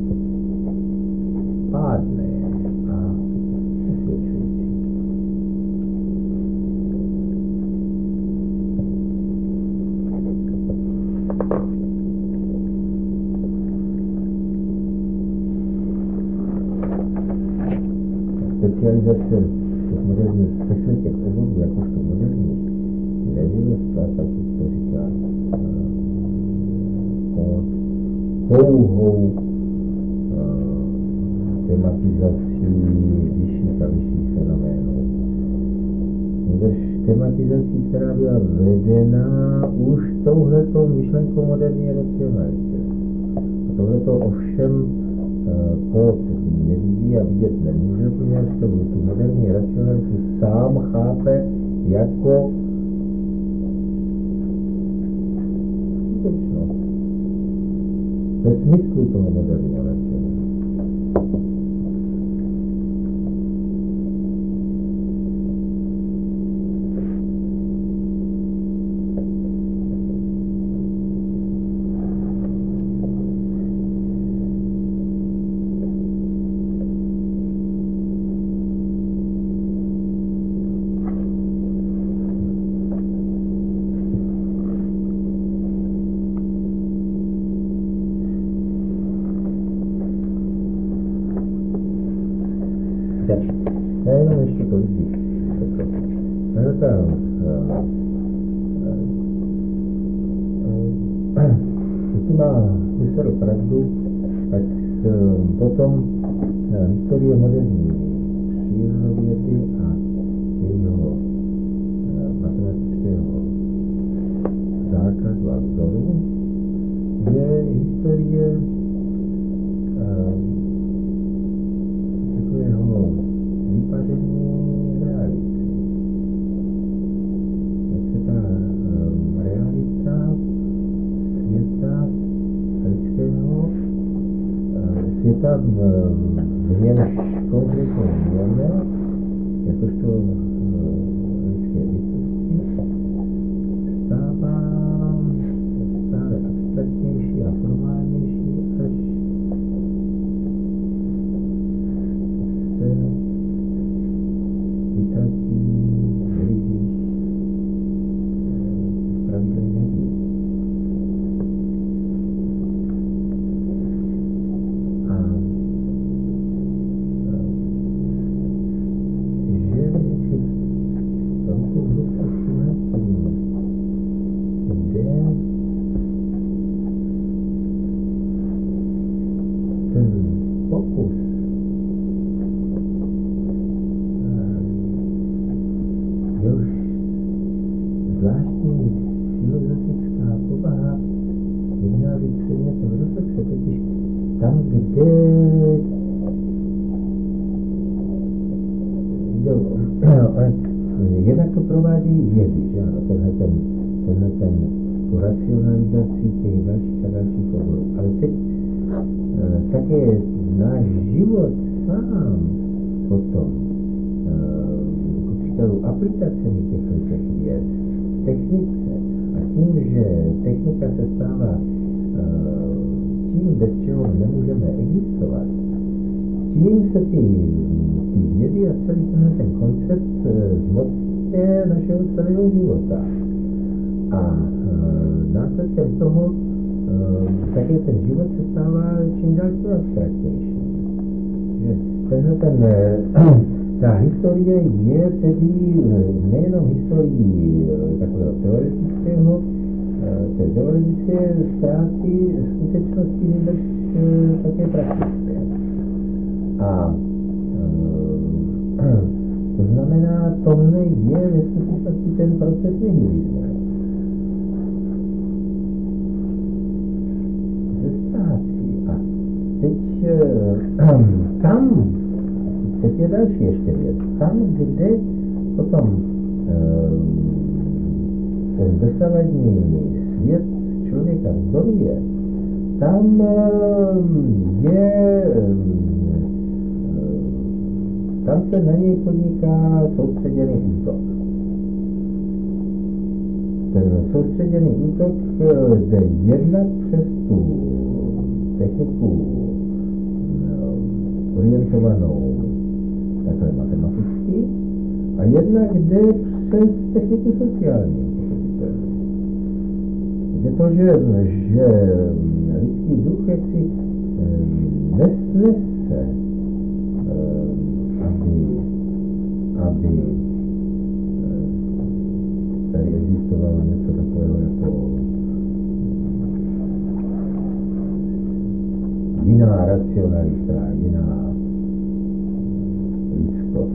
pádné a přesvědčující. Specializace těch moderních těchto těch oborů, jakožto moderních, nevyrostla, tak jak to říká, od pouhou tematizací vyšších a vyšších fenoménů. Než tematizací, která byla vedena už touhletou myšlenkou moderní racionality. A tohleto ovšem to nevidí a vidět nemůže, protože tu moderní racionalitu sám chápe jako skutečnost. Ve smyslu toho moderního racionalitu. víte, já jenom ještě to lidí. No tam, jestli má Husserl pravdu, tak potom historie moderní přírodovědy a jejího matematického základu a vzoru je historie takového vypaření reality. Jak se ta realita světa lidského, světa v němž konkrétně žijeme, jakožto lidské bytosti, stává stále abstraktnější a formálnější, až se vytratí v lidích pravidelně žít. A že si velkou hlubokou tím, kde ten pokus jehož zvláštní filozofická povaha by měla být předmětem reflexe, totiž tam, kde jednak to provádějí vědy, že ano, tenhle ten, tenhle ten tu racionalizaci těch dalších a dalších oborů. Ale teď e, také náš život sám potom, e, jako příkladu aplikacemi těch věd, technice a tím, že technika se stává e, tím, bez čeho nemůžeme existovat, tím se ty, ty vědy a celý tenhle ten koncept e, zmocňuje našeho celého života. A e, následkem toho e, také ten život se stává čím dál tím abstraktnější. Že tenhle ten, e, ta historie je tedy nejenom historií e, takového teoretického, e, té teoretické ztráty skutečnosti, nebo e, také praktické. A e, to znamená, tohle je ve skutečnosti ten proces nihilismu. A teď tam, teď je další ještě věc, tam, kde potom ten dosavadní svět člověka vzdoruje, tam je, tam se na něj podniká soustředěný útok. Ten soustředěný útok jde jednak přes tu techniku orientovanou takhle matematicky a jednak jde přes techniku sociální. Jde to, že, že lidský duch jaksi nesnese, aby, aby tady existovalo něco takového jako jiná racionalita, jiná lidskost,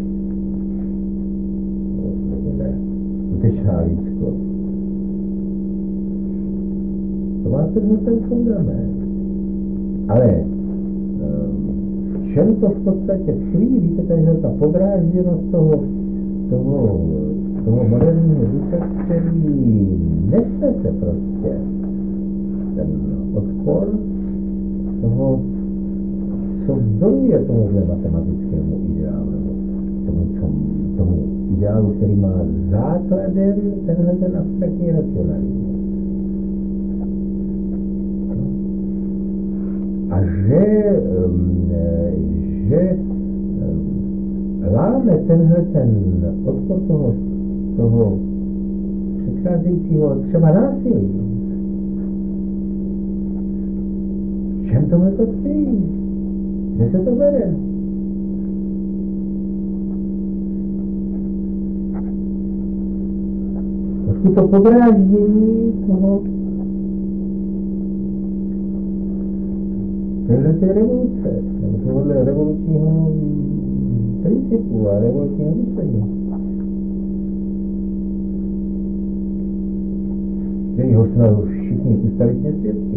řekněme, skutečná lidskost. To má tenhle ten fundament. Ale v čem to v podstatě tkví, víte, takže ta podrážděnost toho, toho, toho moderního ducha, který nesnese prostě ten odpor toho, co vzdoruje tomuhle matematickému ideálu, tomu, co, tomu ideálu, který má základem tenhle ten abstraktní racionalismus. No. A že, že láme tenhle ten odpor toho, toho předcházejícího třeba násilí. V čem tohle to tkví? Kde se to bere? trošku to podráždění toho téhleté revoluce, tohohle revolučního principu a revolučního myšlení. Kterýho jsme všichni ústavitně svědky.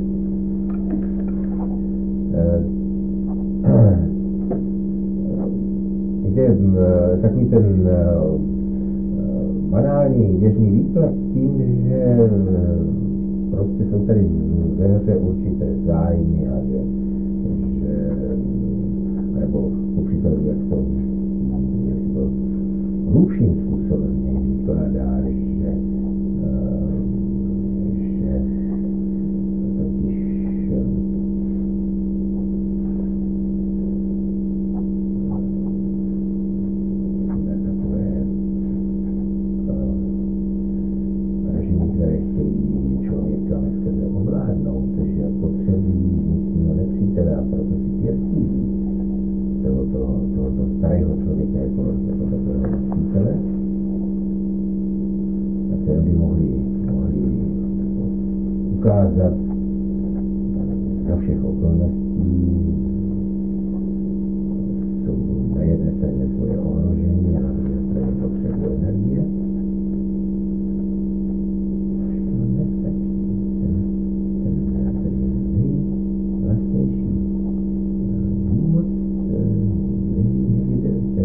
Víte, takový ten banální běžný výklad tím, že prostě jsou tady ve hře určité zájmy a že, že nebo po příkladu, jak to, jak to hlubším způsobem vykládá, že, že totiž ukázat za všech okolností jsou na jedné straně svoje ohrožení a na druhé straně potřebu energie. To nestačí. Ten, ten, ten nejvlastnější důvod leží někde zde.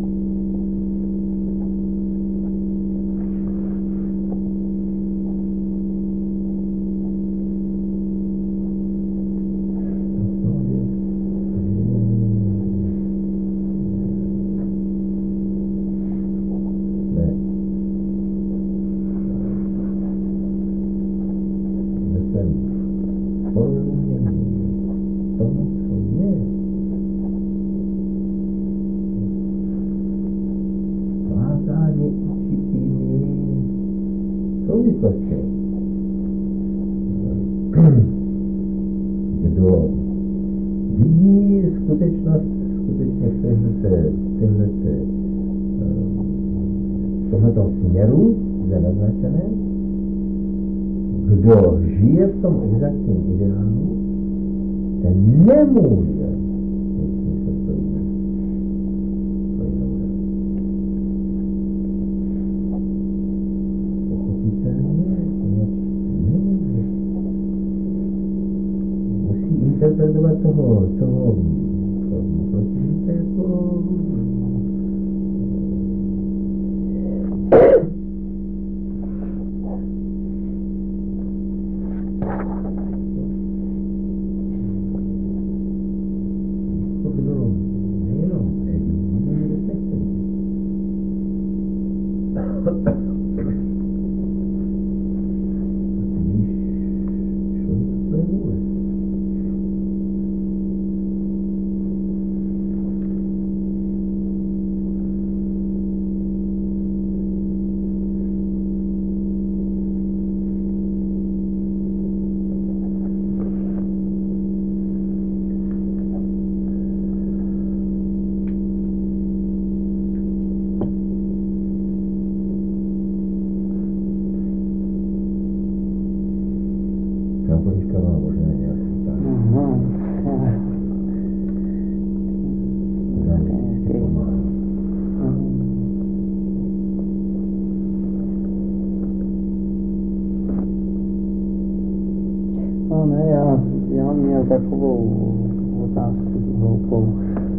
Kdo vidí skutečnost skutečně v téhleté v tomhletom směru zde naznačené, kdo žije v tom exaktním ideálu, ten nemůže mít smysl pro jiné. Pochopitelně interpretovat toho, toho, toho protivníka jako kdo nejenom nevidí, ale respektuje. Polívka má možná nějak tak. Aha. Nám vždycky pomáhá. No ne, já, já měl takovou otázku hloupou.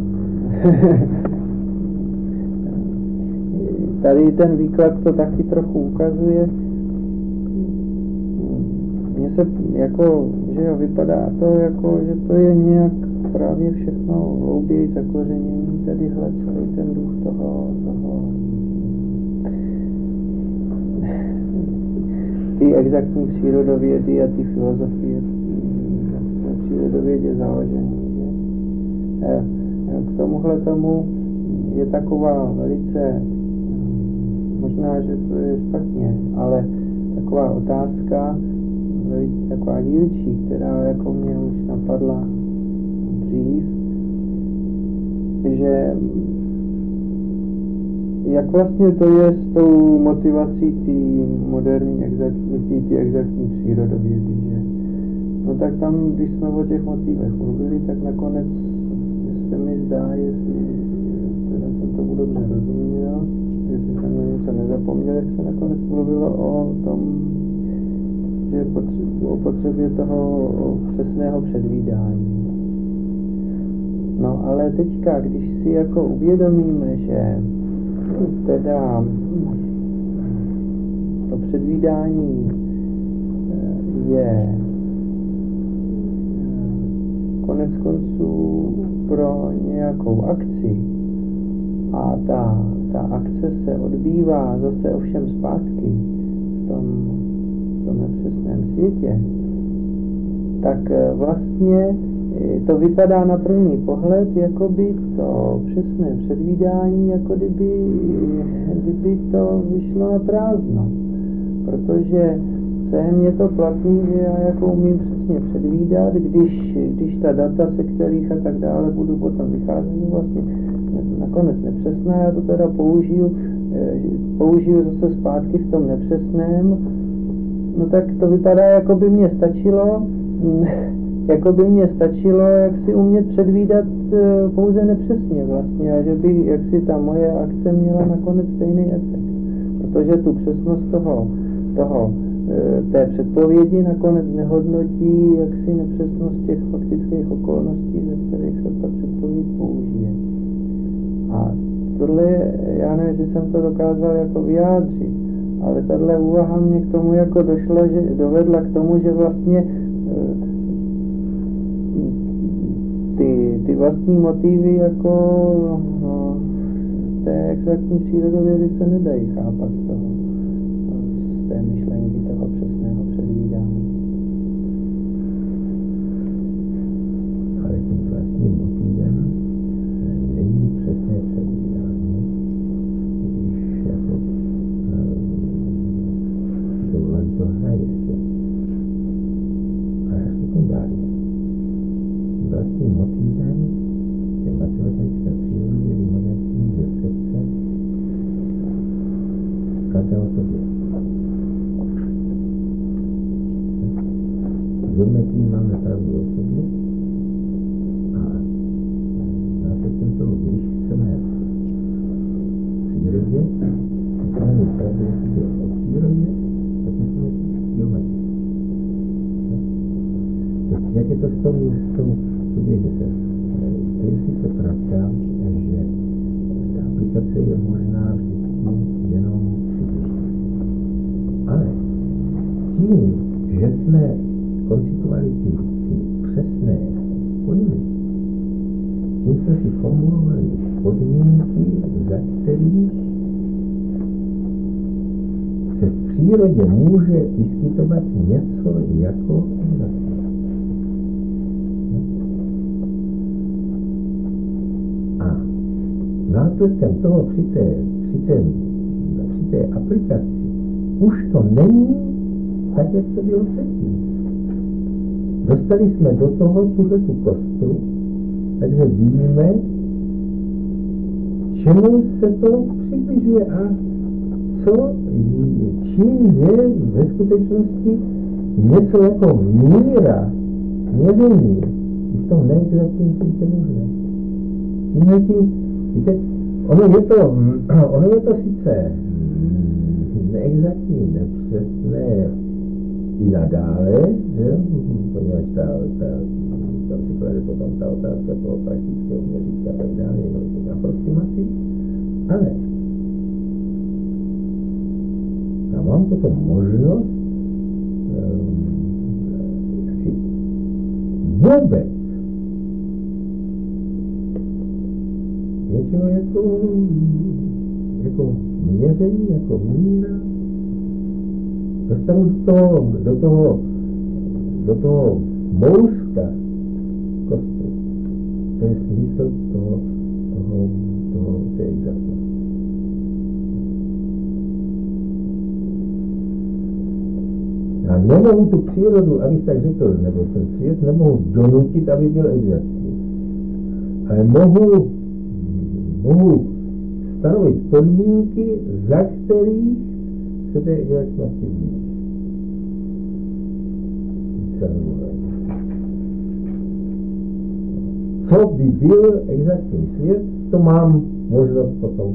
Tady ten výklad to taky trochu ukazuje. Mně se jako, že jo, vypadá to jako, že to je nějak právě všechno hlouběji zakořeněný, tadyhle celý ten duch toho, toho ty exaktní přírodovědy a ty filozofie na přírodovědě založený. Že? K tomuhle tomu je taková velice, možná, že to je špatně, ale taková otázka, taková dílčí, která jako mě už napadla dřív, že jak vlastně to je s tou motivací té moderní exaktní, té exaktní přírodovědy, že? No tak tam, když jsme o těch motivech mluvili, tak nakonec se mi zdá, jestli teda jsem tomu dobře rozuměl, jestli jsem na něco nezapomněl, jak se nakonec mluvilo o tom, že o potřebě toho přesného předvídání. No ale teďka, když si jako uvědomíme, že teda to předvídání je konec konců pro nějakou akci a ta, ta akce se odbývá zase ovšem zpátky v tom, v tom nepřesném světě, tak vlastně to vypadá na první pohled, jako by to přesné předvídání, jako kdyby, kdyby to vyšlo na prázdno. Protože celém je to platný, že já jako umím přesně předvídat, když, když ta data, se kterých a tak dále budu potom vycházet, vlastně nakonec nepřesná, já to teda použiju, použiju zase zpátky v tom nepřesném, no tak to vypadá, jako by mě stačilo, jako by mě stačilo, jak si umět předvídat pouze nepřesně vlastně, a že by, jak si ta moje akce měla nakonec stejný efekt. Protože tu přesnost toho, toho té předpovědi nakonec nehodnotí jaksi nepřesnost těch faktických okolností, ze kterých se ta předpověď použije. A tohle, já nevím, jestli jsem to dokázal jako vyjádřit, ale tahle úvaha mě k tomu jako došla, že dovedla k tomu, že vlastně ty, ty vlastní motivy jako no, té exaktní přírodovědy se nedají chápat z toho, z té myšlenky toho přesného předvídání. Ale tím vlastním motivem není přesné předvídání, když jako tohle to hraje, že? Ale sekundárně. Vlastním motivem je matematická přírodovědy moderní, že přece každá o sobě. V geometrii máme pravdu o sobě a následkem toho, když chceme v přírodě, chceme mít pravdu o sobě o přírodě, tak musíme mít geometrii. Jak je to s tou, s tou podívejte se, to je sice pravda, že ta aplikace je možná vždycky jenom přibližně. Ale tím, že jsme koncipovali ty, ty přesné pojmy, tím jsme si formulovali podmínky, za kterých se v přírodě může vyskytovat něco jako exaktní. Následkem toho při té, při, té, při té aplikaci už to není tak, jak to bylo předtím. Dostali jsme do toho tuhle tu kostru, takže víme, čemu se to přibližuje a co, čím je ve skutečnosti něco jako míra měření i v tom neexaktním světě možné. Tímhle tím, víte, ono je to, ono je to sice neexaktní, nepřesné i nadále, že? Poněvadž ta, ta, tam si klade potom ta otázka toho praktického měřítka a tak dále, jenom těch aproximací, ale já mám potom možnost um, si vůbec něčeho jako, jako měření, jako míra, dostanu do toho, do toho, do toho mouska kostry. To je smysl toho, toho, toho té exaktnosti. Já nemohu tu přírodu, abych tak řekl, nebo ten svět nemohu donutit, aby byl exaktní. Ale mohu, mohu stanovit podmínky, za kterých se té exaktnosti blíží. Co by byl exaktní svět, to mám možnost potom.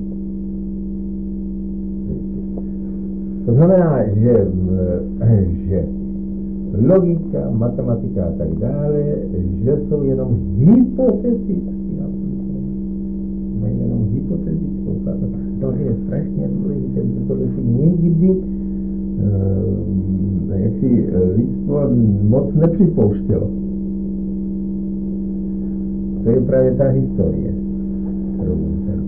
To znamená, že, že logika, matematika a tak dále, že jsou jenom hypoteticky aplikované. Mají jenom hypotetickou platnost. To je strašně důležité, protože si nikdy uh, jak si lidstvo moc nepřipouštělo. To je právě ta historie, kterou musím.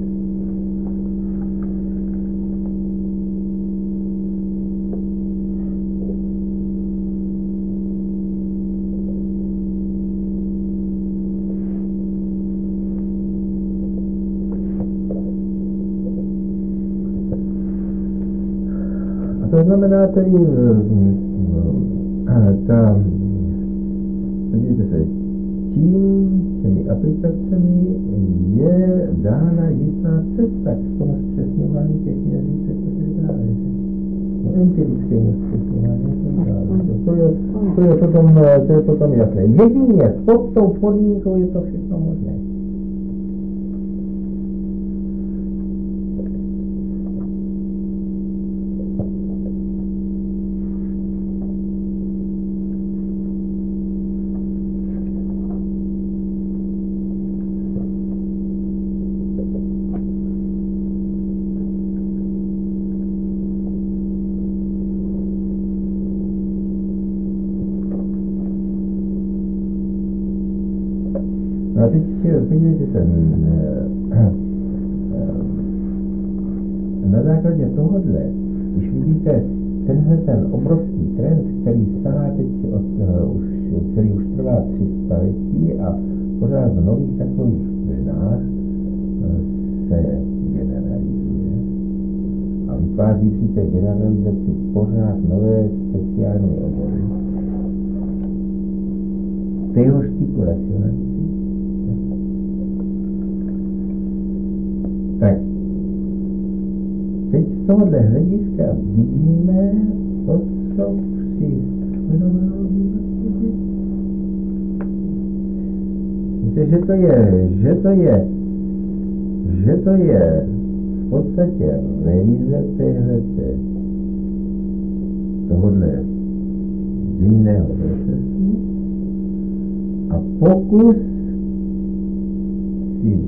To znamená tedy, ta, podívejte se, tím, těmi aplikacemi je dána jistá cesta k tomu zpřesňování těch měřítek a tak dále. O empirickému zpřesňování a tak dále. To je, to je, potom, to je potom jasné. Jedině pod tou podmínkou je to všechno možné. No a teď podívejte se, na základě tohohle, když vidíte tenhle ten obrovský trend, který stává teď, od, uh, už, který už trvá tři staletí a pořád v nových takových vlnách uh, se generalizuje a vytváří při té generalizaci pořád nové speciální obory. Téhož typu racionality. Tak, teď z tohohle hlediska vidíme to, co při fenomenologii víte, že to je, že to je, že to je v podstatě revize téhleté, tohohle dějinného procesu a pokus si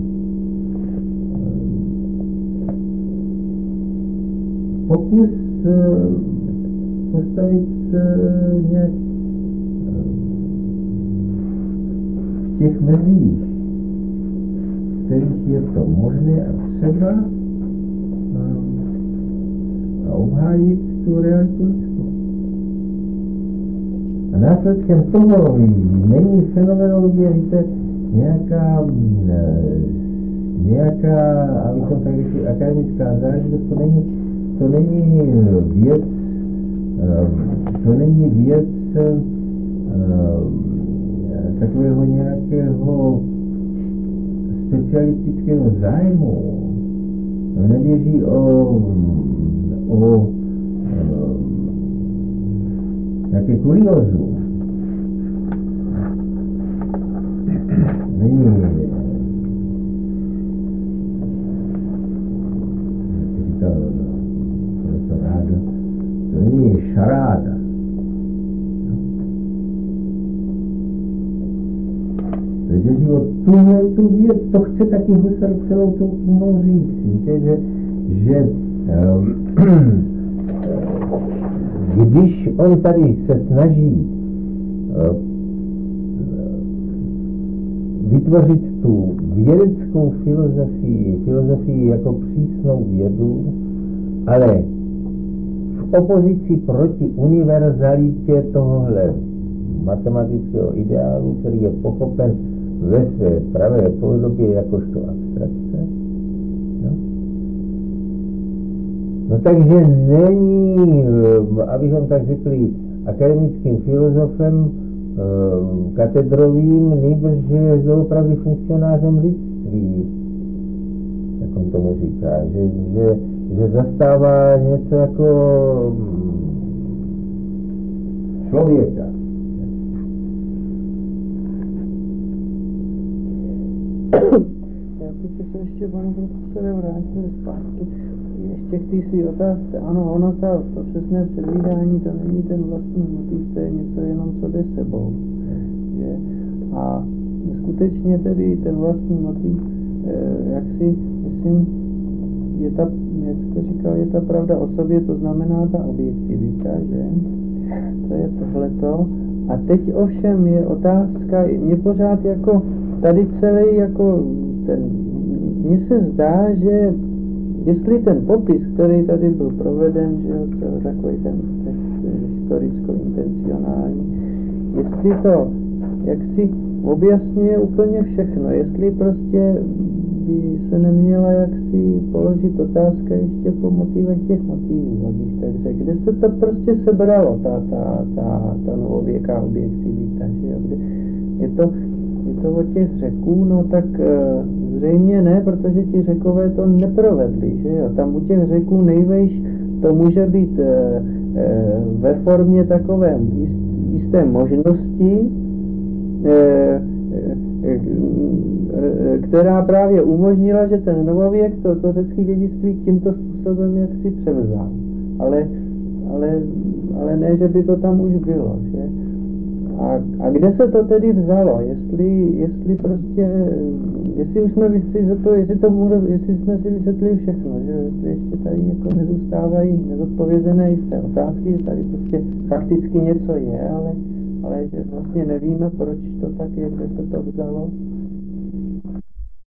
pokus uh, postavit uh, nějak uh, v těch mezích, v kterých je to možné a třeba uh, a obhájit tu realitu lidskou. A následkem toho není fenomenologie, víte, nějaká uh, nějaká, abychom tak řekli, akademická záležitost, to není To není věc, to není věc takového nějakého specialistického zájmu. Neběží o, o nějaké kuriózum. Není to není šaráda. To je o tuhle tu věc, to chce taky Husserl celou tou knihou říct. Víte, že, že um, když on tady se snaží uh, vytvořit tu vědeckou filozofii, filozofii jako přísnou vědu, ale v opozici proti univerzalitě tohohle matematického ideálu, který je pochopen ve své pravé podobě jakožto abstrakce. No, no takže není, abychom tak řekli, akademickým filozofem katedrovým, nýbrž je doopravdy funkcionářem lidství. Jako on tomu říká, že, že, že zastává něco jako člověka. Já bych se ještě, pane profesore, vrátil zpátky ještě k té svý otázce. Ano, ono ta, to přesné předvídání, to není ten vlastní motiv, to je něco jenom, co jde sebou. Že? A skutečně tedy ten vlastní motiv, eh, jak si, myslím, je ta, jak jste říkal, je ta pravda o sobě, to znamená ta objektivita, že? To je tohleto. A teď ovšem je otázka, mě pořád jako tady celý jako ten, mně se zdá, že jestli ten popis, který tady byl proveden, že jo, to takový ten historicko-intencionální, jestli to jaksi objasňuje úplně všechno, jestli prostě by se neměla jaksi položit otázka ještě po motivech těch motivů, abych tak řekl, kde se to prostě sebralo, ta, ta, ta, ta novověká objektivita, že jo, kde je to, je to od těch Řeků, no tak e, zřejmě ne, protože ti Řekové to neprovedli, že jo, tam u těch Řeků nejvejš to může být e, e, ve formě takové jisté možnosti, e, která právě umožnila, že ten novověk to, to řecké dědictví tímto způsobem jak si převzal. Ale, ale, ale ne, že by to tam už bylo. Že? A, a kde se to tedy vzalo? Jestli, jestli prostě, jestli už jsme vysvětlili to, jestli, to bude, jestli jsme si vysvětlili všechno, že jestli ještě tady jako nezůstávají nezodpovězené jisté otázky, že tady prostě fakticky něco je, ale ale že vlastně nevíme, proč to tak je, kde se to vzalo.